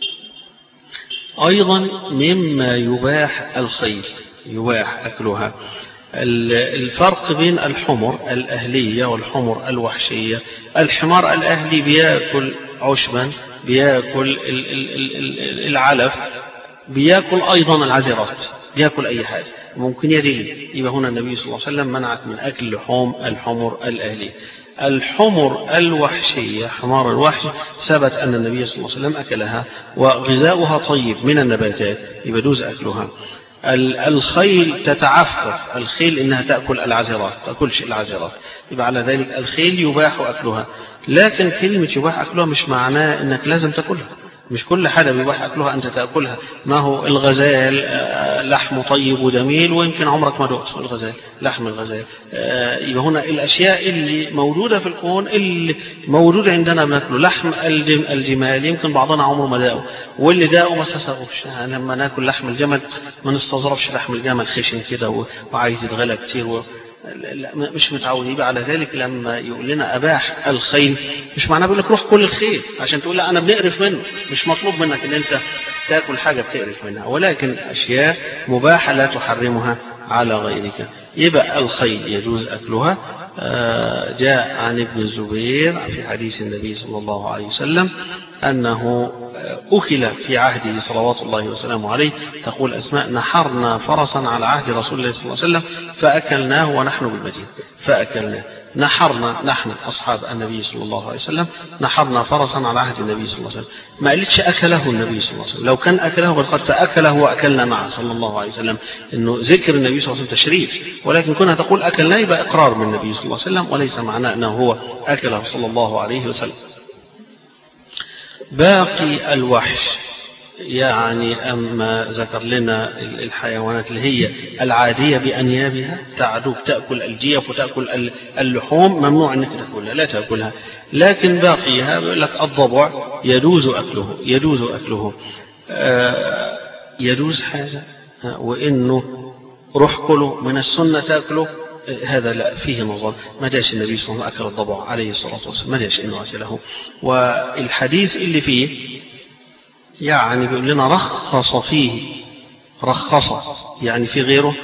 أيضا مما يباح الخيل، يباح أكلها. الفرق بين الحمر الأهلية والحمر الوحشية: الحمار الأهلي بيأكل عشبا، بيأكل العلف، بيأكل أيضا العزرات، بيأكل أي حاجة ممكن يدل. يبقى هنا النبي صلى الله عليه وسلم منعك من أكل لحوم الحمر الأهلية. الحمر الوحشية، حمار الوحش، ثبت أن النبي صلى الله عليه وسلم أكلها وغذاؤها طيب من النباتات، يبقى يجوز أكلها. الخيل تتعفف، الخيل إنها تأكل العزرات، تأكلش العزرات، يبقى على ذلك الخيل يباح أكلها. لكن كلمة يباح أكلها مش معناه إنك لازم تأكلها، مش كل حاجة يباح أكلها أنت تأكلها. ما هو الغزال لحم طيب وجميل ويمكن عمرك ما دقت الغزال، لحم الغزال. يبقى هنا الأشياء اللي موجودة في الكون اللي موجودة عندنا بناكله. لحم الجمال يمكن بعضنا عمره ما داقه، واللي داقه ما استظرفش. يعني لما ناكل لحم الجمل ما نستظرفش لحم الجمل خشن كده وعايز يتغلى كتير و... لا مش متعود. يبقى على ذلك لما يقول لنا أباح الخيل مش معناه بيقول لك روح كل الخيل عشان تقول لا أنا بنقرف منه، مش مطلوب منك أن أنت تأكل حاجة بتقرف منها، ولكن أشياء مباحة لا تحرمها على غيرك. يبقى الخيل يجوز أكلها. جاء عن ابن الزبير في حديث النبي صلى الله عليه وسلم أنه أكل في عهده صلوات الله وسلامه عليه. تقول أسماء: نحرنا فرسا على عهد رسول الله صلى الله عليه وسلم فأكلناه ونحن بالمدينة. فأكلناه، نحرنا نحن أصحاب النبي صلى الله عليه وسلم، نحرنا فرسا على عهد النبي صلى الله عليه وسلم. ما قالتش أكله النبي صلى الله عليه وسلم، لو كان أكله بالقد فأكله وأكلنا معه صلى الله عليه وسلم، إنه ذكر النبي صلى الله عليه وسلم تشريف، ولكن كنا تقول أكلناه يبقى إقرار من النبي صلى الله عليه وسلم، وليس معناه أنه هو أكله صلى الله عليه وسلم. باقي الوحش، يعني أما ذكر لنا الحيوانات اللي هي العادية بأنيابها، تعدوك تأكل الجيف وتأكل اللحوم، ممنوع أنك تأكلها، لا تأكلها. لكن باقيها بيقول لك الضبع يجوز أكله، يجوز أكله آه يجوز حاجة، وإنه روح كله من السنة تأكله، هذا لا فيه نظر. ما جاش النبي صلى الله عليه وسلم أكل الضبع عليه الصلاة والسلام، ما جاش إنه أكله. والحديث اللي فيه يعني بيقول لنا رخص فيه، رخص يعني في غيره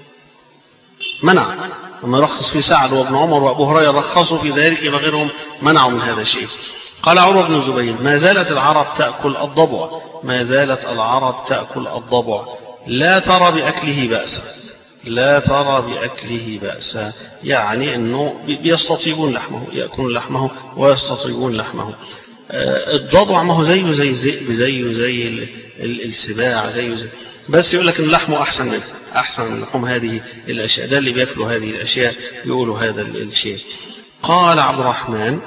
منع. لما يرخص في سعد وابن عمر وابو هريره رخصوا في ذلك، يبقى غيرهم منعوا من هذا الشيء. قال عروة بن الزبير: ما زالت العرب تأكل الضبع، ما زالت العرب تأكل الضبع، لا ترى بأكله بأسا، لا ترى بأكله بأسا، يعني أنه بيستطيبون لحمه، يأكلون لحمه ويستطيبون لحمه. الضبع ما هو زيه زي الذئب، زيه زي السباع، زيه زي، بس يقول لك ان لحمه احسن منه، احسن من لحوم هذه الاشياء، ده اللي بياكلوا هذه الاشياء يقولوا هذا الشيء. قال عبد الرحمن: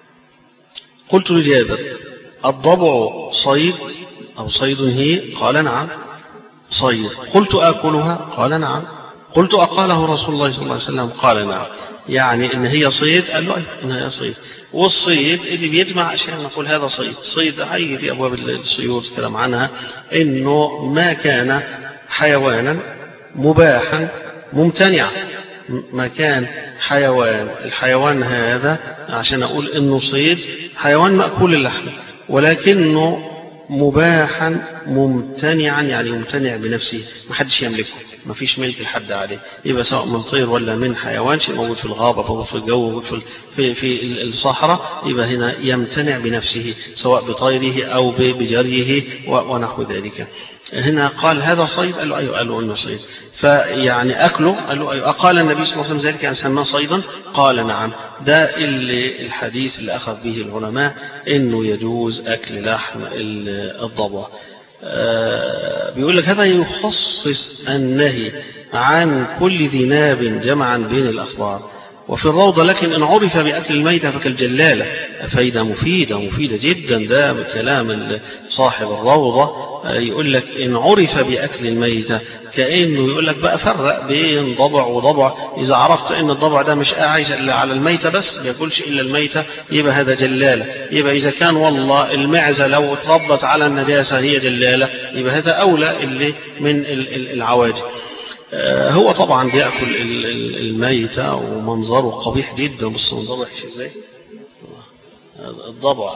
قلت لجابر: الضبع صيد او صيد هي؟ قال: نعم صيد. قلت: آكلها؟ قال: نعم. قلت: أقاله رسول الله صلى الله عليه وسلم؟ قال: نعم. يعني إن هي صيد؟ قال له: إن هي صيد. والصيد اللي بيجمع عشان نقول هذا صيد. صيد هي في أبواب الصيود كلام عنها، إنه ما كان حيوانا مباحا ممتنعا، ما كان حيوان، الحيوان هذا عشان أقول إنه صيد، حيوان مأكول اللحم، ولكنه مباحا ممتنعا، يعني ممتنع بنفسه، ما حدش يملكه، ما فيش ملك لحد عليه، يبقى سواء من طير ولا من حيوان، شيء موجود في الغابة، موجود في الجو، موجود في في, في الصحراء، يبقى هنا يمتنع بنفسه سواء بطيره أو بجريه ونحو ذلك. هنا قال هذا صيد؟ قال له: أيوه. قال له: إنه صيد. فيعني أكله؟ قال له: أيوه. أقال النبي صلى الله عليه وسلم ذلك يعني سماه صيدا؟ قال: نعم. ده اللي الحديث اللي أخذ به العلماء إنه يجوز أكل لحم الضبع. آه بيقول لك هذا يخصص النهي عن كل ذي ناب جمعا بين الأخبار وفي الروضة، لكن إن عرف بأكل الميتة فكالجلالة. فايدة مفيدة مفيدة جدا، ده كلام صاحب الروضة. يقول لك إن عرف بأكل الميتة، كأنه يقول لك بقى فرق بين ضبع وضبع. إذا عرفت إن الضبع ده مش عايش إلا على الميتة بس، ما يأكلش إلا الميتة، يبقى هذا جلالة. يبقى إذا كان والله المعزة لو اتربت على النجاسة هي جلالة، يبقى هذا أولى اللي من العواجب. هو طبعا بيأكل الميتة ومنظره قبيح جدا، بص منظره وحش ازاي الضبع.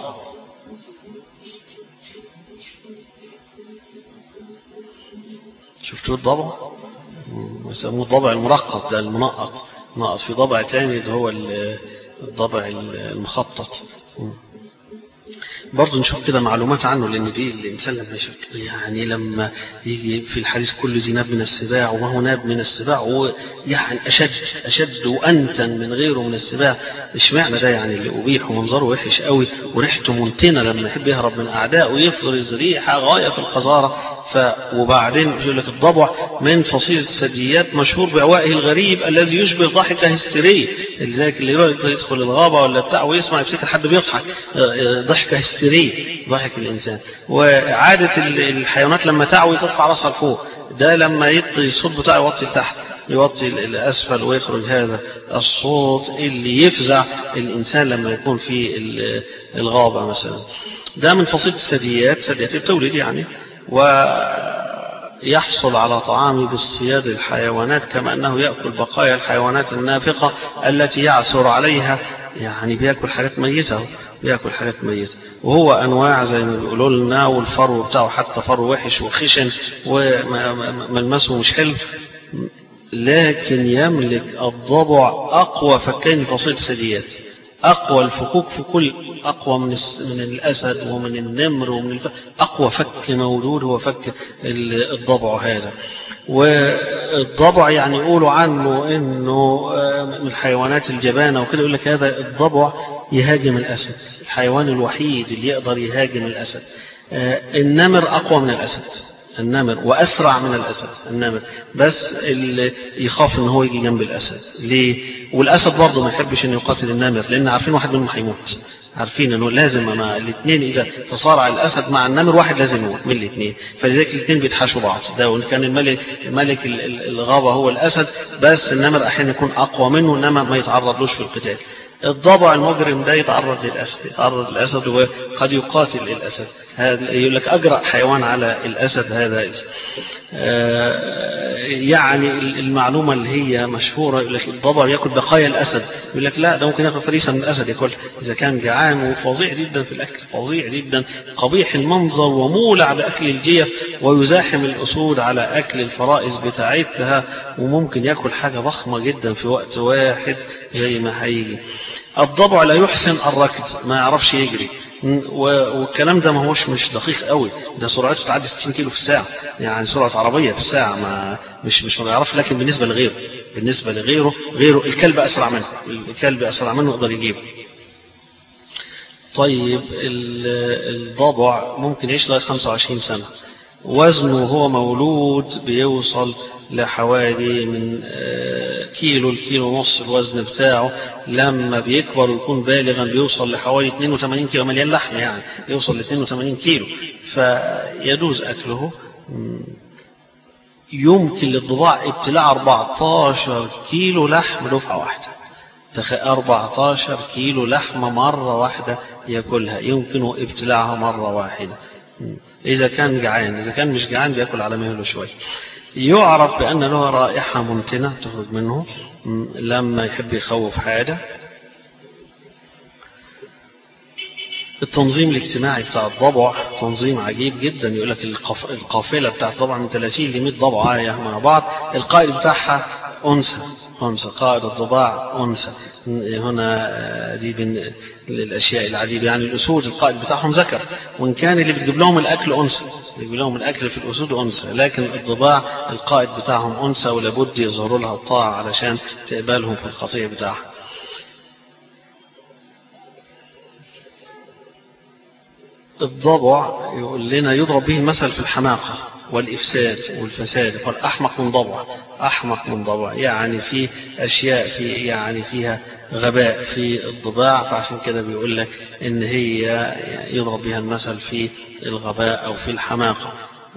شفتوا الضبع؟ يسموه الضبع المرقط، ده المنقط، نقط في ضبع تاني اللي هو الضبع المخطط. برضه نشوف كده معلومات عنه، لأن دي الإنسان لما يشوف يعني لما يجي في الحديث كل ذي ناب من السباع، وما هو ناب من السباع ويعني أشد أشد وأنتن من غيره من السباع، اشمعنى ده يعني اللي أبيح ومنظره وحش قوي وريحته منتنة لما يحب يهرب من أعداء ويفرز ريحة غاية في القذارة. ف وبعدين يقول لك الضبع من فصيلة الثدييات، مشهور بعوائه الغريب الذي يشبه ضحكة هستيرية، لذلك اللي يدخل الغابة ولا بتاع ويسمع يفتكر حد بيضحك، ضحكة هستيرية، ضحك الإنسان. وعادة الحيوانات لما تعوي ترفع رأسها لفوق، ده لما يطي الصوت بتاعه يوطي لتحت، يوطي الأسفل ويخرج هذا الصوت اللي يفزع الإنسان لما يكون في الغابة مثلا. ده من فصيلة الثدييات، ثدييات بتولد يعني، ويحصل على طعامه باصطياد الحيوانات، كما أنه يأكل بقايا الحيوانات النافقة التي يعثر عليها، يعني بيأكل حاجات ميتة، بيأكل حاجات ميتة. وهو أنواع زي ما بيقولوا لنا، والفرو بتاعه حتى فرو وحش وخشن وملمسه مش حلو، لكن يملك الضبع أقوى فكين فصيلة الثدييات، أقوى الفكوك في كل أقوى من من الأسد ومن النمر ومن الف... أقوى فك موجود هو فك الضبع هذا. والضبع يعني يقولوا عنه إنه من الحيوانات الجبانة وكده، يقول لك هذا الضبع يهاجم الأسد، الحيوان الوحيد اللي يقدر يهاجم الأسد. النمر أقوى من الأسد، النمر وأسرع من الأسد النمر، بس اللي يخاف إن هو يجي جنب الأسد. ليه؟ والأسد برضه ما يحبش إنه يقاتل النمر، لأن عارفين واحد منهم هيموت، عارفين إنه لازم مع الاثنين إذا تصارع الأسد مع النمر واحد لازم يموت من الاثنين، فلذلك الاثنين بيتحاشوا بعض. ده وإن كان الملك ملك الغابة هو الأسد، بس النمر أحيانا يكون أقوى منه إنما ما يتعرضلوش في القتال. الضبع المجرم ده يتعرض للأسد، يتعرض للأسد وقد يقاتل الأسد. هذا يقول لك أجرأ حيوان على الأسد هذا. آه يعني المعلومة اللي هي مشهورة، يقول لك الضبع يأكل بقايا الأسد، يقول لك لا، ده ممكن يأكل فريسة من الأسد يأكل إذا كان جعان، وفظيع جدا في الأكل، فظيع جدا، قبيح المنظر ومولع بأكل الجيف، ويزاحم الأسود على أكل الفرائس بتاعتها، وممكن يأكل حاجة ضخمة جدا في وقت واحد زي ما هيجي. الضبع لا يحسن الركض، ما يعرفش يجري، والكلام ده ما هوش مش دقيق قوي، ده سرعته تعدي ستين كيلو في الساعة، يعني سرعة عربية في الساعة، ما مش مش ما يعرفش. لكن بالنسبة لغيره بالنسبة لغيره غيره الكلب أسرع منه، الكلب أسرع منه يقدر يجيبه. طيب الضبع ممكن يعيش لغاية خمسة وعشرين سنة، وزنه هو مولود بيوصل لحوالي من كيلو الكيلو ونص الوزن بتاعه، لما بيكبر ويكون بالغا بيوصل لحوالي اثنين وثمانين كيلو، مليان لحم يعني يوصل ل اثنين وثمانين كيلو، فيجوز أكله. يمكن للضباع ابتلاع أربعة عشر كيلو لحم دفعة واحدة، أربعة عشر كيلو لحمة مرة واحدة يأكلها، يمكنه ابتلاعها مرة واحدة إذا كان جعان. إذا كان مش جعان بيأكل على مهله شوي. يعرف بأن له رائحة ممتنة تخرج منه لما يحب يخوف حاجة. التنظيم الاجتماعي بتاع الضبع تنظيم عجيب جدا، يقول لك القافلة بتاع الضبع من ثلاثين ل مئة ضبعة مع بعض، القائد بتاعها أنثى، أنثى قائد الضباع أنثى. هنا دي من الأشياء العجيبة، يعني الأسود القائد بتاعهم ذكر، وإن كان اللي بتجيب لهم الأكل أنثى، اللي بيجيب لهم الأكل في الأسود أنثى، لكن الضباع القائد بتاعهم أنثى، ولابد يظهروا لها الطاعة علشان تقبلهم في القطيع بتاعها. الضبع يقول لنا يضرب به المثل في الحماقة والإفساد والفساد، فالأحمق من ضبع، أحمق من ضبع، يعني في أشياء في يعني فيها غباء في الضباع، فعشان كده بيقول لك إن هي يضرب بها المثل في الغباء أو في الحماقة.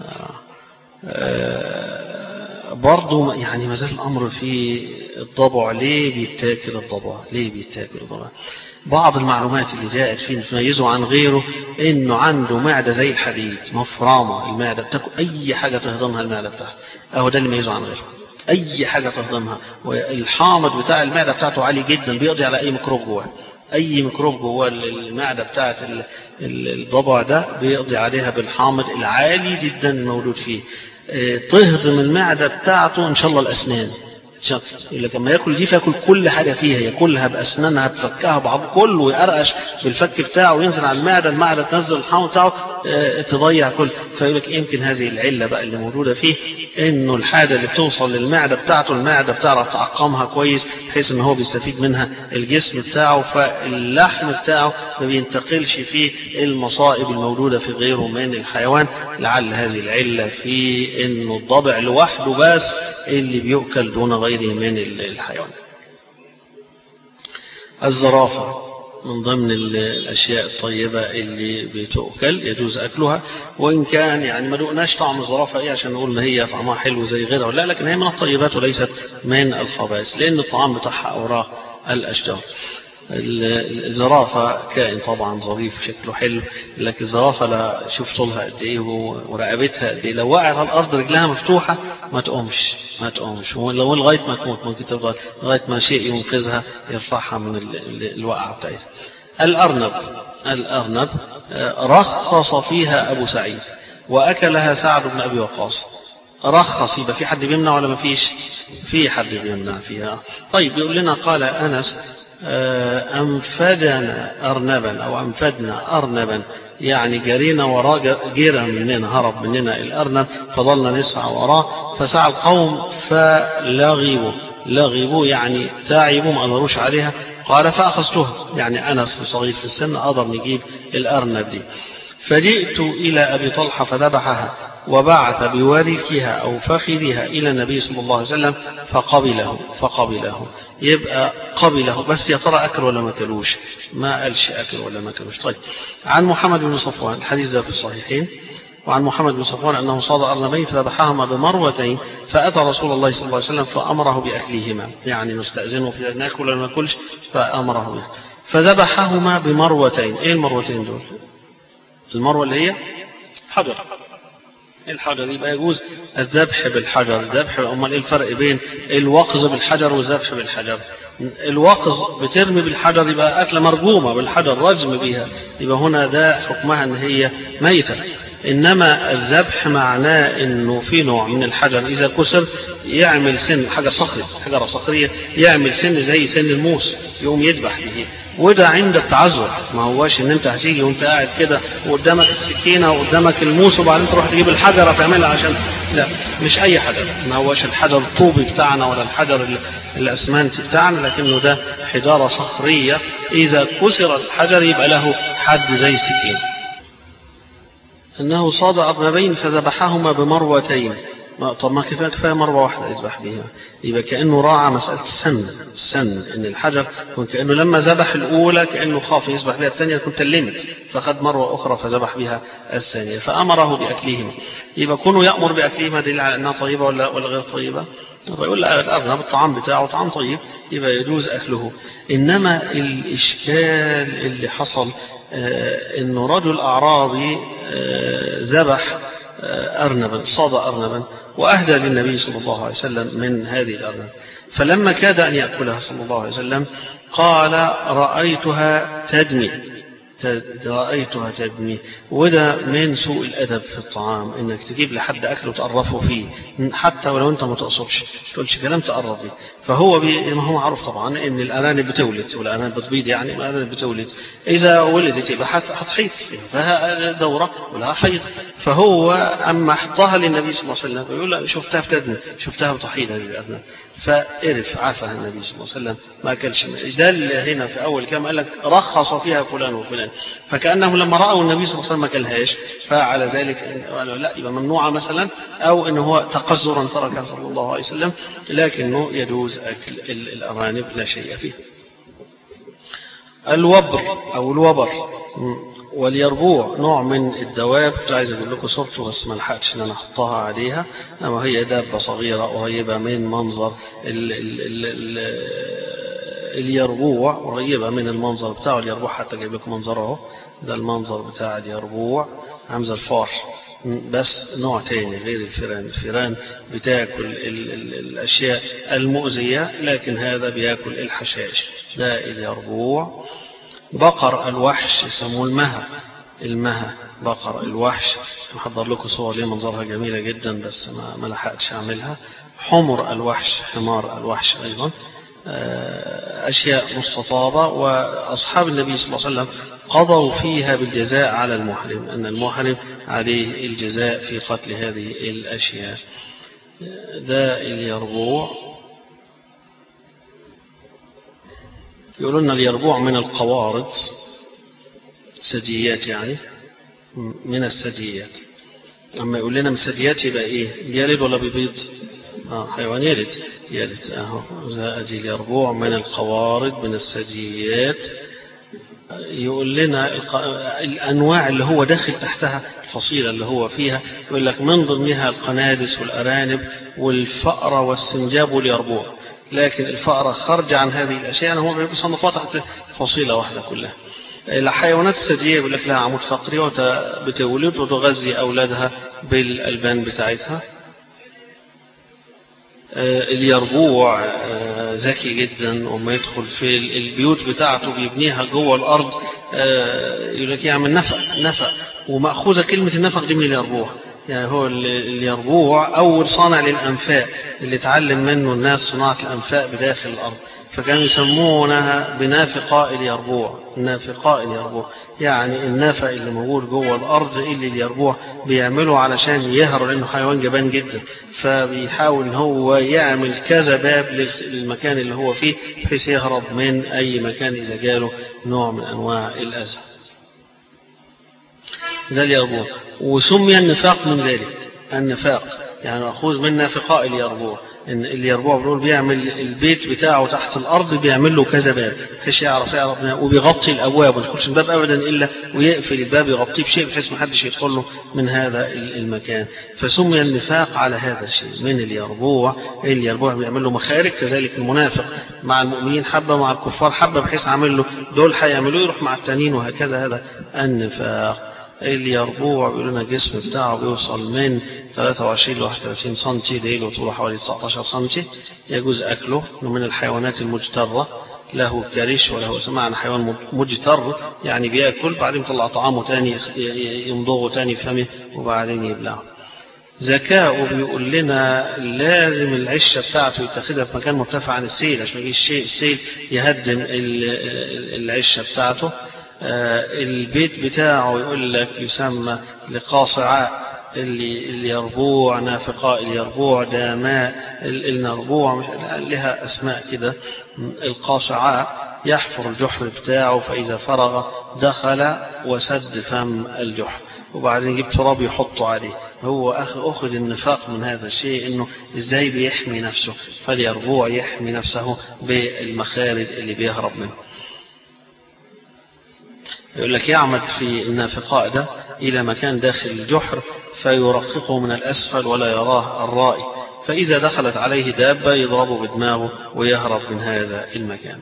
برضو يعني ما زال الأمر في الضبع. ليه بيتاكل الضبع؟ ليه بيتاكل الضبع؟ بعض المعلومات اللي جاءت فيه تميزه عن غيره إنه عنده معدة زي الحديد مفرمة، المعدة بتاكل أي حاجة تهضمها المعدة بتاعها، أهو ده اللي يميزه عن غيره، أي حاجة تهضمها، والحامض بتاع المعدة بتاعته عالي جدا، بيقضي على أي ميكروب جواه، أي ميكروب جواه المعدة بتاعت الضبع ده بيقضي عليها بالحامض العالي جدا الموجود فيه. تهضم المعدة بتاعته إن شاء الله الأسنان، إلا لما يأكل دي فيأكل كل حاجة فيها، يأكلها بأسنانها بفكها بعض كله، ويقرقش بالفك بتاعه وينزل على المعدة، المعدة تنزل الحامض بتاعه اه تضيع كل. فيقول لك يمكن هذه العلة بقى اللي موجودة فيه، إنه الحاجة اللي بتوصل للمعدة بتاعته المعدة بتعرف تعقمها كويس بحيث إن هو بيستفيد منها الجسم بتاعه، فاللحم بتاعه ما بينتقلش فيه المصائب الموجودة في غيره من الحيوان. لعل هذه العلة في إنه الضبع لوحده بس اللي بيؤكل دون غيره من الحيوان. الزرافة من ضمن الأشياء الطيبة اللي بتؤكل، يجوز أكلها، وإن كان يعني ما دقناش طعم الزرافة إيه عشان نقول ما هي طعمها حلو زي غيرها، لا، لكن هي من الطيبات وليست من الخبائث، لأن الطعام بتاعها أوراق الأشجار. الزرافة كائن طبعا ظريف شكله حلو، لكن الزرافة لا شوف طولها قد ايه ورقبتها قد ايه، لو وقعت على الارض رجلها مفتوحة ما تقومش ما تقومش ولو لغاية ما تموت ممكن تفضل لغاية ما شيء ينقذها يرفعها من الوقعة بتاعتها. الأرنب الأرنب رخص فيها أبو سعيد وأكلها سعد بن أبي وقاص، رخص يبقى في حد بيمنع ولا ما فيش؟ في حد بيمنع فيها. طيب بيقول لنا قال أنس أنفدنا أرنبا أو أنفدنا أرنبا، يعني جرينا وراه جيرة مننا، هرب مننا الأرنب فضلنا نسعى وراه، فسعى القوم فلغبوا لغبوا يعني تعبوا ما قدروش عليها. قال فأخذتها، يعني أنس صغير في السن قدر نجيب الأرنب دي، فجئت إلى أبي طلحة فذبحها وبعث بوركها أو فخذها إلى النبي صلى الله عليه وسلم فقبله فقبله يبقى قبله، بس يا ترى أكل ولا ما كلوش؟ ما قالش أكل ولا ما كلوش. طيب عن محمد بن صفوان، الحديث ده في الصحيحين، وعن محمد بن صفوان أنه صاد أرنبين فذبحهما بمروتين، فأتى رسول الله صلى الله عليه وسلم فأمره بأكلهما، يعني مستأذنه في أن نأكل ولا ما نأكلش، فأمره به فذبحهما بمروتين. إيه المروتين دول؟ المروة اللي هي حجر، الحجر، يبقى يجوز الذبح بالحجر. الذبح، امال ايه الفرق بين الوقظ بالحجر والذبح بالحجر؟ الوقظ بترمي بالحجر يبقى أكلة مرجومة بالحجر، رجم بها، يبقى هنا ده حكمها ان هي ميتة. انما الذبح معناه انه في نوع من الحجر اذا كسر يعمل سن، حجر صخري، حجرة صخرية يعمل سن زي سن الموس، يقوم يذبح به، وده عند التعذر. ما هواش ان انت هتيجي وانت قاعد كده وقدامك السكينة وقدامك الموس وبعدين تروح تجيب الحجرة تعملها عشان، لا، مش اي حجر، ما هواش الحجر الطوبي بتاعنا ولا الحجر الاسمنتي بتاعنا، لكنه ده حجارة صخرية اذا كسرت الحجر يبقى له حد زي السكين. انه صاد ارنبين فذبحهما بمروتين. طب ما كفايه كفايه مروه واحده يذبح بها، يبقى كانه راعى مساله السن، السن ان الحجر كانه لما ذبح الاولى كانه خاف يذبح بها الثانيه تكون تلمت، فخد مروه اخرى فذبح بها الثانيه، فامره باكلهما. يبقى كونه يامر باكلهما دليل على انها طيبه ولا ولا غير طيبه؟ يقول لا، الارنب الطعام بتاعه طعام طيب يبقى يجوز اكله. انما الاشكال اللي حصل آه انه رجل اعرابي آه ذبح أرنبا، صاد أرنبا وأهدى للنبي صلى الله عليه وسلم من هذه الأرنب، فلما كاد أن يأكلها صلى الله عليه وسلم قال رأيتها تدمي، رأيتها تدمي. وده من سوء الأدب في الطعام، إنك تجيب لحد أكله وتقرفه فيه حتى ولو أنت ما تقصدش، تقولش كلام تقرب فيه. فهو بي... ما هو معروف طبعا إن الأرانب بتولد، والأرانب بتبيض، يعني الأرانب بتولد، إذا ولدت يبقى هتحيط، فها دورة ولها حيض. فهو أما حطها للنبي صلى الله عليه وسلم يقول له شفتها بتدمي، شفتها بتحيض هذه الأرنب، فقرف عافها النبي صلى الله عليه وسلم ما أكلش. ده اللي هنا في أول كلام قال لك رخص فيها فلان وفلان، فكأنهم لما رأوا النبي صلى الله عليه وسلم ما كلهاش فعلى ذلك قالوا لا يبقى ممنوعة مثلا، أو إنه هو تقذرا تركها صلى الله عليه وسلم، لكنه يجوز أكل الأرانب لا شيء فيه. الوبر أو الوبر واليربوع نوع من الدواب، كنت عايز أقول لكم صورته بس ما لحقتش إن أنا أحطها عليها، أما هي دابة صغيرة قريبة من منظر ال ال ال ال اليربوع، قريبة من المنظر بتاعه اليربوع، حتى جايب لكم منظره، ده المنظر بتاع اليربوع عامل الفار، بس نوع تاني غير الفيران. الفيران بتاكل ال ال الأشياء المؤذية، لكن هذا بياكل الحشائش، ده اليربوع. بقر الوحش يسموه المها، المها بقر الوحش، محضر لكم صور ليه منظرها جميلة جدا بس ما, ما لحقتش أعملها. حمر الوحش، حمار الوحش أيضا، أشياء مستطابة. وأصحاب النبي صلى الله عليه وسلم قضوا فيها بالجزاء على المحرم، أن المحرم عليه الجزاء في قتل هذه الأشياء. ذا اليربوع. يقولون اليربوع من القوارض، سجيات يعني، من السجيات. أما يقول لنا من السجيات يبقى إيه؟ بيلد ولا بيبيض؟ آه حيوان يلد، يلد أهو. أجي اليربوع من القوارض من السجيات. يقول لنا الأنواع اللي هو داخل تحتها، الفصيلة اللي هو فيها، يقول لك من ضمنها القنادس والأرانب والفأرة والسنجاب واليربوع، لكن الفأرة خرج عن هذه الأشياء، يعني هو بيصنفها تحت فصيلة واحدة كلها. الحيوانات الثدييه يقول لك لها عمود فقري وبتولد وتغذي أولادها بالألبان بتاعتها. اليربوع ذكي جدا، وما يدخل في البيوت بتاعته بيبنيها جوه الأرض، يقول لك يعمل نفق، نفق، ومأخوذة كلمة النفق دي من اليربوع، يعني هو اليربوع أول صانع للأنفاق اللي اتعلم منه الناس صناعة الأنفاق بداخل الأرض، فكانوا يسمونها بنافقاء اليربوع. نافقاء اليربوع يعني النفق اللي موجود جوه الأرض اللي اليربوع بيعمله علشان يهرب، لأنه حيوان جبان جدا، فبيحاول إن هو يعمل كذا باب للمكان اللي هو فيه بحيث يهرب من أي مكان إذا جاله نوع من أنواع الأذى. ده اليربوع، وسمي النفاق من ذلك. النفاق يعني مأخوذ من نافقاء اليربوع، إن اليربوع بيقول بيعمل البيت بتاعه تحت الأرض بيعمل له كذا باب بحيث يعرف يعرف وبيغطي الأبواب، ما يدخلش الباب أبدا إلا ويقفل الباب يغطيه بشيء بحيث ما حدش يدخل له من هذا المكان. فسمي النفاق على هذا الشيء من اليربوع. اليربوع بيعمل له مخارج، كذلك المنافق مع المؤمنين حبة مع الكفار حبة بحيث عمل له دول هيعملوه يروح مع التانيين وهكذا. هذا النفاق. اليربوع بيقول لنا الجسم بتاعه بيوصل من ثلاثة وعشرين ل واحد وثلاثين سنتي، ديله طوله حوالي تسعة عشر سنتي. يجوز أكله من الحيوانات المجترة، له كرش وله سماع، حيوان مجتر يعني بيأكل بعدين يطلع طعامه تاني يمضغه تاني في فمه وبعدين يبلعه. ذكاؤه بيقول لنا لازم العشة بتاعته يتخذها في مكان مرتفع عن السيل عشان يجي الشيء السيل يهدم العشة بتاعته. البيت بتاعه يقول لك يسمى لقاصعاء اللي اليربوع، نافقاء اليربوع، داماء النربوع، مش لها أسماء كده. القاصعاء يحفر الجحر بتاعه فإذا فرغ دخل وسد فم الجحر وبعدين يجيب تراب يحطه عليه. هو أخذ النفاق من هذا الشيء إنه إزاي بيحمي نفسه، فاليربوع يحمي نفسه بالمخارج اللي بيهرب منه. يقول لك يعمد في النافقاء ده إلى مكان داخل الجحر فيرققه من الأسفل ولا يراه الرائي، فإذا دخلت عليه دابة يضربه بدماغه ويهرب من هذا المكان.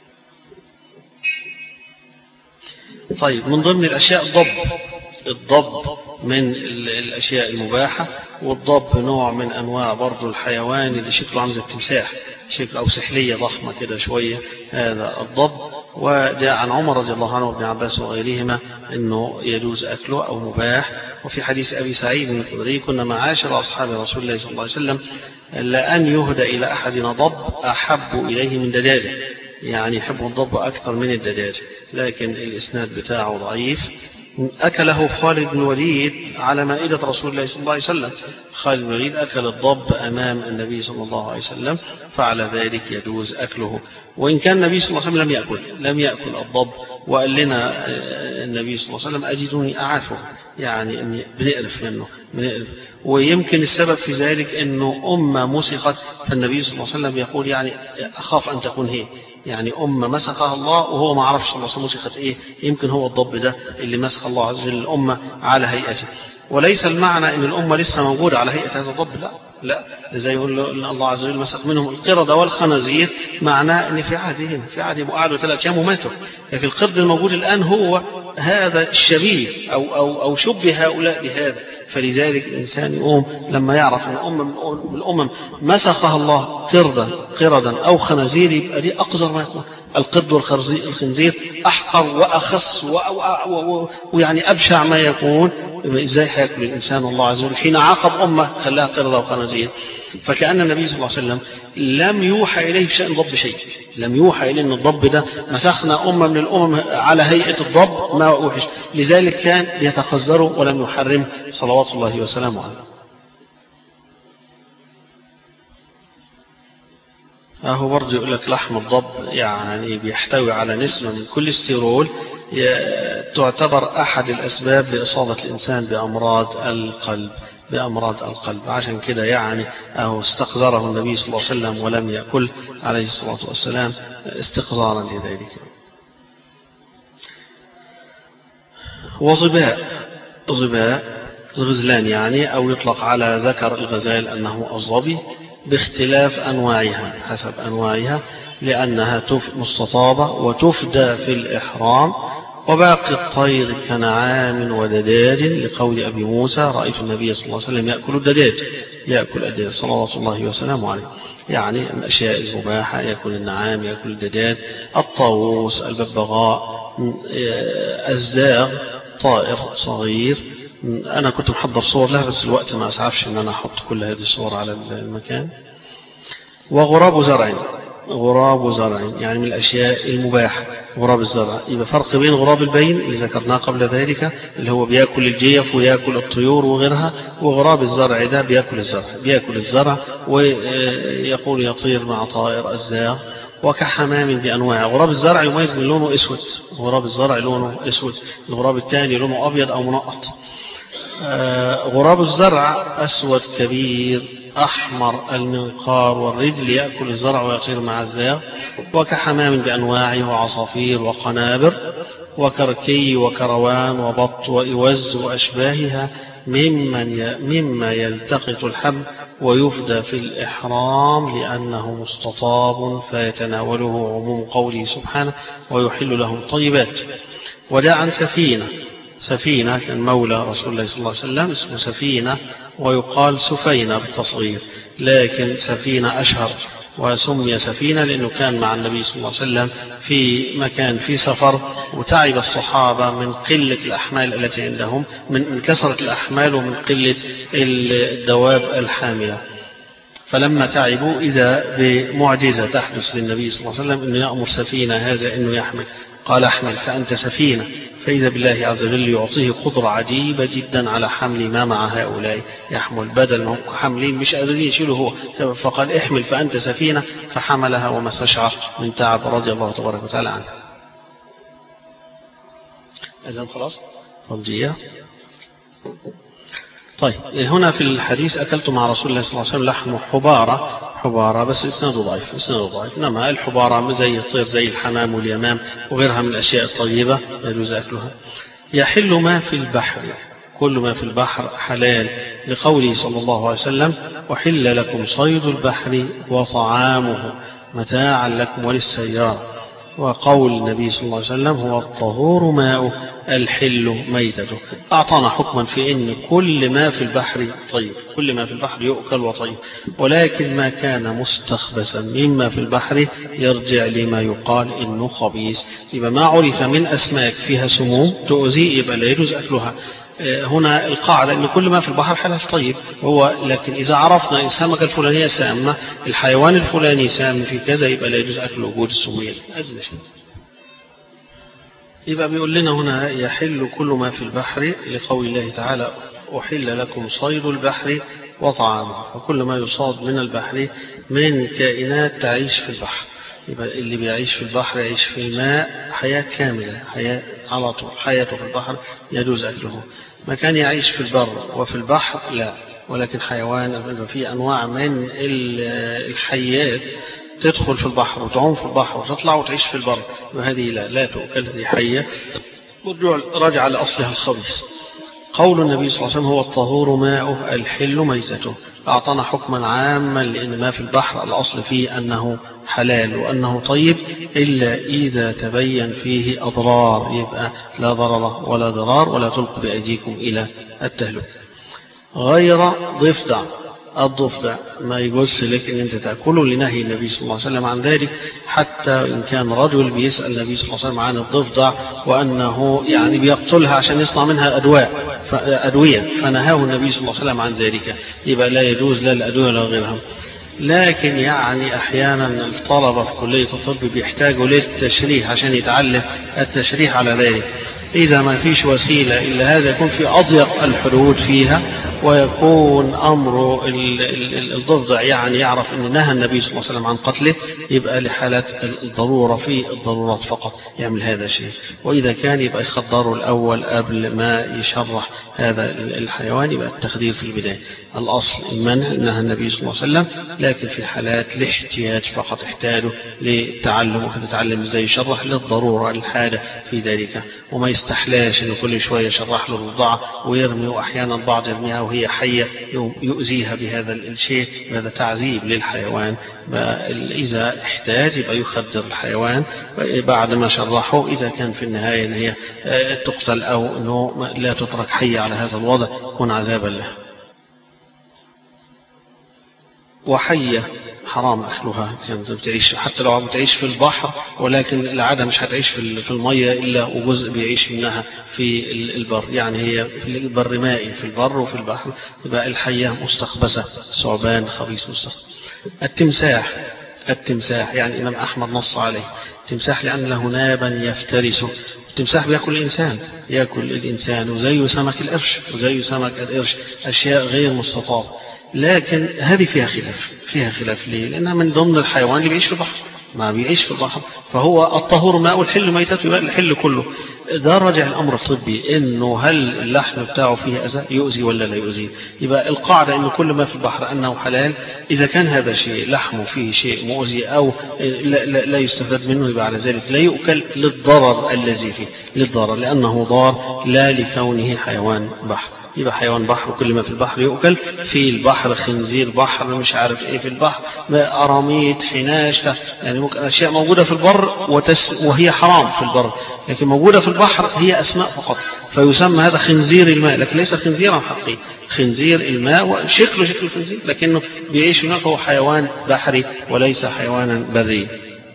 طيب، من ضمن الأشياء الضب. الضب من الأشياء المباحة، والضب نوع من أنواع برضو الحيوان اللي شكله عامل زي التمساح، شكله أو سحلية ضخمة كده شوية، هذا الضب. وجاء عن عمر رضي الله عنه وابن عباس وغيرهما أنه يجوز أكله أو مباح. وفي حديث أبي سعيد الخدري كنا معاشر أصحاب رسول الله صلى الله عليه وسلم لأن يهدى إلى أحدنا ضب أحب إليه من دجاجة، يعني يحب الضب أكثر من الدجاجة، لكن الإسناد بتاعه ضعيف. أكله خالد بن الوليد على مائدة رسول الله صلى الله عليه وسلم. خالد بن الوليد أكل الضب أمام النبي صلى الله عليه وسلم، فعلى ذلك يجوز أكله، وإن كان النبي صلى الله عليه وسلم لم يأكل لم يأكل الضب. وقال لنا النبي صلى الله عليه وسلم أجدني أعافه، يعني أني بنقرف منه بنقرف. ويمكن السبب في ذلك أنه أمة مسخت، فالنبي صلى الله عليه وسلم يقول يعني أخاف أن تكون هي، يعني أمة مسخها الله وهو ما عرفش الله مسخت إيه، يمكن هو الضب ده اللي مسخ الله عز وجل الأمة على هيئته. وليس المعنى أن الأمة لسه موجودة على هيئة هذا الضب، لا لا، زي يقول أن الله عز وجل مسخ منهم القردة والخنازير، معناه أن في عهدهم في عهدهم وقعدوا ثلاث أيام وماتوا. لكن القرد الموجود الآن هو هذا الشبيه أو أو أو شبه هؤلاء بهذا. فلذلك الإنسان يقوم لما يعرف أن أمة من الأمم مسخها الله قردا قردا أو خنازير، يبقى دي أقذر ما يكون. القرد والخنزير أحقر وأخص ويعني أبشع ما يكون. إزاي هيأكل الإنسان الله عز وجل حين عاقب أمة خلاها قردة وخنازير؟ فكأن النبي صلى الله عليه وسلم لم يوحى إليه في شأن ضب شيء، لم يوحى إليه أن الضب ده مسخنا أمة من الأمم على هيئة الضب، ما أوحش. لذلك كان يتخزره ولم يحرم صلوات الله وسلامه عليه. أهو برضه يقول لك لحم الضب يعني بيحتوي على نسبة من كوليسترول تعتبر أحد الأسباب لإصابة الإنسان بأمراض القلب بأمراض القلب عشان كده يعني أهو استقذره النبي صلى الله عليه وسلم ولم يأكل عليه الصلاة والسلام استقذارا لذلك. وظباء ظباء الغزلان يعني، أو يطلق على ذكر الغزال أنه الظبي باختلاف أنواعها حسب أنواعها، لأنها مستطابة وتفدى في الإحرام. وباقي الطير كنعام ودجاج، لقول أبي موسى رأيت النبي صلى الله عليه وسلم يأكل الدجاج يأكل الدجاج صلوات الله وسلامه عليه. يعني من الأشياء المباحة يأكل النعام يأكل الدجاج، الطاووس الببغاء الزاغ طائر صغير أنا كنت محضر صور لها بس الوقت ما أسعفش أن أنا أحط كل هذه الصور على المكان. وغراب زرع، غراب زرع يعني من الأشياء المباحة غراب الزرع. يبقى فرق بين غراب البين اللي ذكرناه قبل ذلك اللي هو بيأكل الجيف ويأكل الطيور وغيرها، وغراب الزرع ده بيأكل الزرع بيأكل الزرع ويقول يطير مع طائر الزاغ. وكحمام بأنواع. غراب الزرع يميز من لونه أسود، غراب الزرع لونه أسود، الغراب الثاني لونه أبيض أو منقط. غراب الزرع أسود كبير أحمر المنقار والرجل يأكل الزرع ويطير مع الزاغ. وكحمام بأنواعه وعصافير وقنابر وكركي وكروان وبط وإوز وأشباهها ممن مما يلتقط الحب ويفدى في الإحرام لأنه مستطاب فيتناوله عموم قوله سبحانه ويحل لهم طيبات. وجاء عن سفينة، سفينة كان مولى رسول الله صلى الله عليه وسلم اسمه سفينة ويقال سفينة بالتصغير، لكن سفينة أشهر وسمي سفينة لأنه كان مع النبي صلى الله عليه وسلم في مكان في سفر وتعب الصحابة من قلة الأحمال التي عندهم، من كثرة الأحمال ومن قلة الدواب الحاملة. فلما تعبوا إذا بمعجزة تحدث للنبي صلى الله عليه وسلم أنه يأمر سفينة هذا أنه يحمل، قال احمل فأنت سفينة، فإذا بالله عز وجل يعطيه قدرة عجيبة جدا على حمل ما مع هؤلاء يحمل، بدل ما هم حاملين مش قادرين يشيلوا هو، فقال احمل فأنت سفينة فحملها وما استشعر من تعب رضي الله تبارك وتعالى عنه. إذن خلاص فضية. طيب هنا في الحديث أكلت مع رسول الله صلى الله عليه وسلم لحم حبارة، حبارة بس إسناده ضعيف، إسناده ضعيف. إنما الحبارة زي الطير زي الحمام واليمام وغيرها من الأشياء الطيبة يجوز أكلها. يحل ما في البحر، كل ما في البحر حلال لقوله صلى الله عليه وسلم وحل لكم صيد البحر وطعامه متاعا لكم وللسيارة. وقول النبي صلى الله عليه وسلم هو الطهور ماؤه الحل ميتته. أعطانا حكما في أن كل ما في البحر طيب، كل ما في البحر يؤكل وطيب، ولكن ما كان مستخبثا مما في البحر يرجع لما يقال إنه خبيث. يبقى ما عرف من أسماك فيها سموم تؤذي يبقى لا يجوز أكلها. هنا القاعدة أن كل ما في البحر حلال طيب هو، لكن إذا عرفنا السمكة الفلانية سامة، الحيوان الفلاني سام في كذا، يبقى لا يجوز أكل وجود السمية. يبقى بيقول لنا هنا يحل كل ما في البحر لقول الله تعالى أحل لكم صيد البحر وطعامه، فكل ما يصاد من البحر من كائنات تعيش في البحر. يبقى اللي بيعيش في البحر يعيش في الماء حياة كاملة، حياة على طول، حياته في البحر يجوز أكله. ما كان يعيش في البر وفي البحر لا، ولكن حيوان في أنواع من الحيات تدخل في البحر وتعوم في البحر وتطلع وتعيش في البر، وهذه لا لا تؤكل، هذه حية رجع لأصلها الخبيث. قول النبي صلى الله عليه وسلم هو الطهور ماؤه الحل ميتته، أعطانا حكما عاما لأن ما في البحر الأصل فيه أنه حلال وأنه طيب إلا إذا تبين فيه أضرار، يبقى لا ضرر ولا ضرار ولا تلقوا بأيديكم إلى التهلكة. غير ضفدع، الضفدع ما يجوز لك ان انت تاكله لنهي النبي صلى الله عليه وسلم عن ذلك، حتى ان كان رجل بيسال النبي صلى الله عليه وسلم عن الضفدع وانه يعني بيقتلها عشان يصنع منها ادواء ادويه، فنهاه النبي صلى الله عليه وسلم عن ذلك، يبقى لا يجوز لا الادويه ولا غيرها. لكن يعني احيانا الطلبه في كليه الطب بيحتاجوا للتشريح عشان يتعلم التشريح على ذلك. إذا ما فيش وسيلة إلا هذا يكون في أضيق الحدود فيها، ويكون أمر الضفدع يعني يعرف أن نهى النبي صلى الله عليه وسلم عن قتله، يبقى لحالات الضرورة في الضرورات فقط يعمل هذا الشيء. وإذا كان يبقى يخدره الأول قبل ما يشرح هذا الحيوان، يبقى التخدير في البداية. الأصل المنع نهى النبي صلى الله عليه وسلم، لكن في حالات الاحتياج فقط احتاجوا للتعلم وتتعلم ازاي يشرح للضرورة الحاجة في ذلك، وما يستحلاش انه كل شوية يشرح له الرضاعة ويرمي، واحيانا البعض يرميها وهي حية يؤذيها بهذا الشيء، هذا تعذيب للحيوان. إذا احتاج يبقى يخدر الحيوان بعد ما شرحه، إذا كان في النهاية ان هي تقتل أو أنه لا تترك حية على هذا الوضع يكون عذابا له. وحية حرام أكلها، يعني بتعيش حتى لو بتعيش في البحر، ولكن العادة مش هتعيش في المية إلا وجزء بيعيش منها في البر، يعني هي في البر مائي في البر وفي البحر، يبقى الحية مستخبثة، ثعبان خبيث مستخبث. التمساح التمساح يعني الإمام أحمد نص عليه التمساح لأن له نابا يفترسه. التمساح بيأكل الإنسان، يأكل الإنسان، وزيه سمك القرش وزيه سمك القرش، أشياء غير مستطاعة. لكن هذه فيها خلاف فيها خلاف ليه؟ لأنها من ضمن الحيوان اللي بيعيش في البحر، ما بيعيش في البحر، فهو الطهور ماء الحل ميتته، يبقى الحل كله. ده راجع الأمر الطبي، إنه هل اللحم بتاعه فيه أذى يؤذي ولا لا يؤذي. يبقى القاعدة إنه كل ما في البحر أنه حلال. إذا كان هذا شيء لحمه فيه شيء مؤذي أو لا, لا, لا يستفاد منه، يبقى على ذلك لا يؤكل للضرر الذي فيه، للضرر لأنه ضار لا لكونه حيوان بحر. يبقى حيوان بحر وكل ما في البحر يؤكل. في البحر خنزير بحر، مش عارف ايه في البحر، قراميط، حناش، يعني ممكن اشياء موجوده في البر وتس وهي حرام في البر، لكن موجوده في البحر هي اسماء فقط، فيسمى هذا خنزير الماء، لكن ليس خنزيرا حقيقي. خنزير الماء وشكله شكل الخنزير، لكنه بيعيش هناك، هو حيوان بحري وليس حيوانا بري.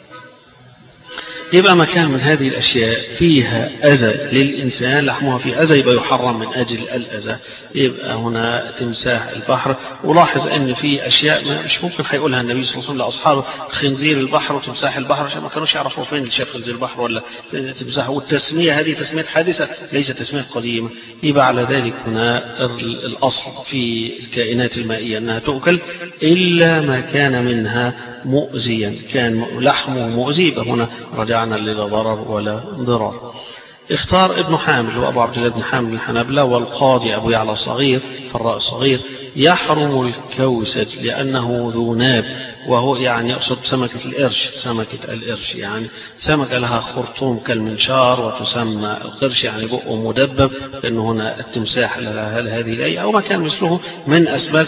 يبقى مكان من هذه الأشياء فيها أذى للإنسان، لحمها فيه أذى، يبقى يحرم من أجل الأذى. يبقى هنا تمساح البحر. ولاحظ أن في أشياء مش ممكن هيقولها النبي صلى الله عليه وسلم لأصحابه، خنزير البحر وتمساح البحر، عشان ما كانوش يعرفوا فين اللي شاف خنزير البحر ولا تمساح. والتسمية هذه تسمية حادثة ليست تسمية قديمة. يبقى على ذلك هنا الأصل في الكائنات المائية أنها تؤكل إلا ما كان منها مؤذيا، كان لحمه مؤذي، يبقى هنا رجعنا لا ضرر ولا ضرار. اختار ابن حامد وابو عبد الله بن حامد الحنابلة والقاضي ابو يعلى الصغير فراء الصغير يحرم الكوسج لانه ذو ناب، وهو يعني يقصد سمكة القرش، سمكة القرش يعني سمكة لها خرطوم كالمنشار وتسمى القرش، يعني بقه مدبب، لأنه هنا التمساح لهذه الأية أو ما كان مثله من أسباب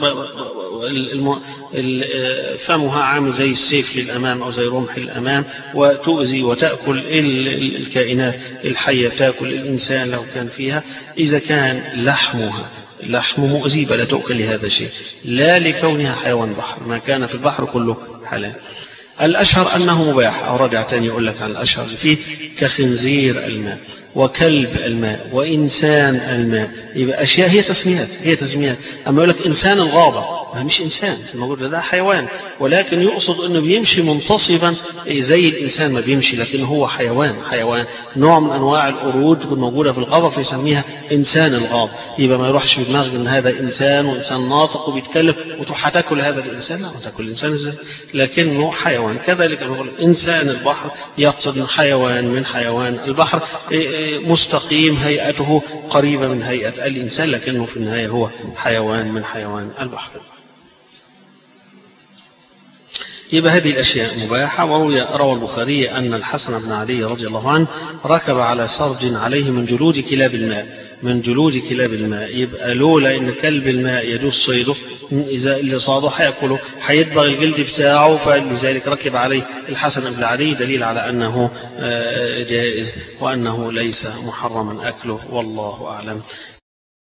فمها عامل زي السيف للأمام أو زي رمح للأمام، وتؤذي وتأكل الكائنات الحية، تأكل الإنسان لو كان فيها. إذا كان لحمها لحم مؤذي فلا تؤكل لهذا الشيء، لا لكونها حيوان بحر، ما كان في البحر كله حلال. الأشهر أنه مباح، أو رجع تاني يقول لك عن الأشهر فيه كخنزير الماء وكلب الماء وإنسان الماء. يبقى أشياء هي تسميات هي تسميات أما يقول لك إنسان الغابة، مش إنسان الموجود ده حيوان، ولكن يقصد أنه بيمشي منتصبا زي الإنسان ما بيمشي، لكن هو حيوان حيوان نوع من أنواع القرود الموجودة في الغابة، فيسميها إنسان الغابة. يبقى ما يروحش في دماغك أن هذا إنسان وإنسان ناطق وبيتكلم وتروح هتاكل هذا الإنسان، لا، ما تاكل الإنسان إزاي، لكنه حيوان. كذلك نقول إنسان البحر يقصد حيوان من حيوان البحر، مستقيم هيئته قريبة من هيئة الإنسان، لكنه في النهاية هو حيوان من حيوان البحر. يبقى هذه الأشياء مباحة. وروي روى البخاري أن الحسن بن علي رضي الله عنه ركب على سرج عليه من جلود كلاب الماء، من جلود كلاب الماء. يبقى لولا إن كلب الماء يجوز صيده، إذا اللي صاده حيأكله حيدبغ الجلد بتاعه، فلذلك ركب عليه الحسن بن علي، دليل على أنه جائز وأنه ليس محرما أكله، والله أعلم.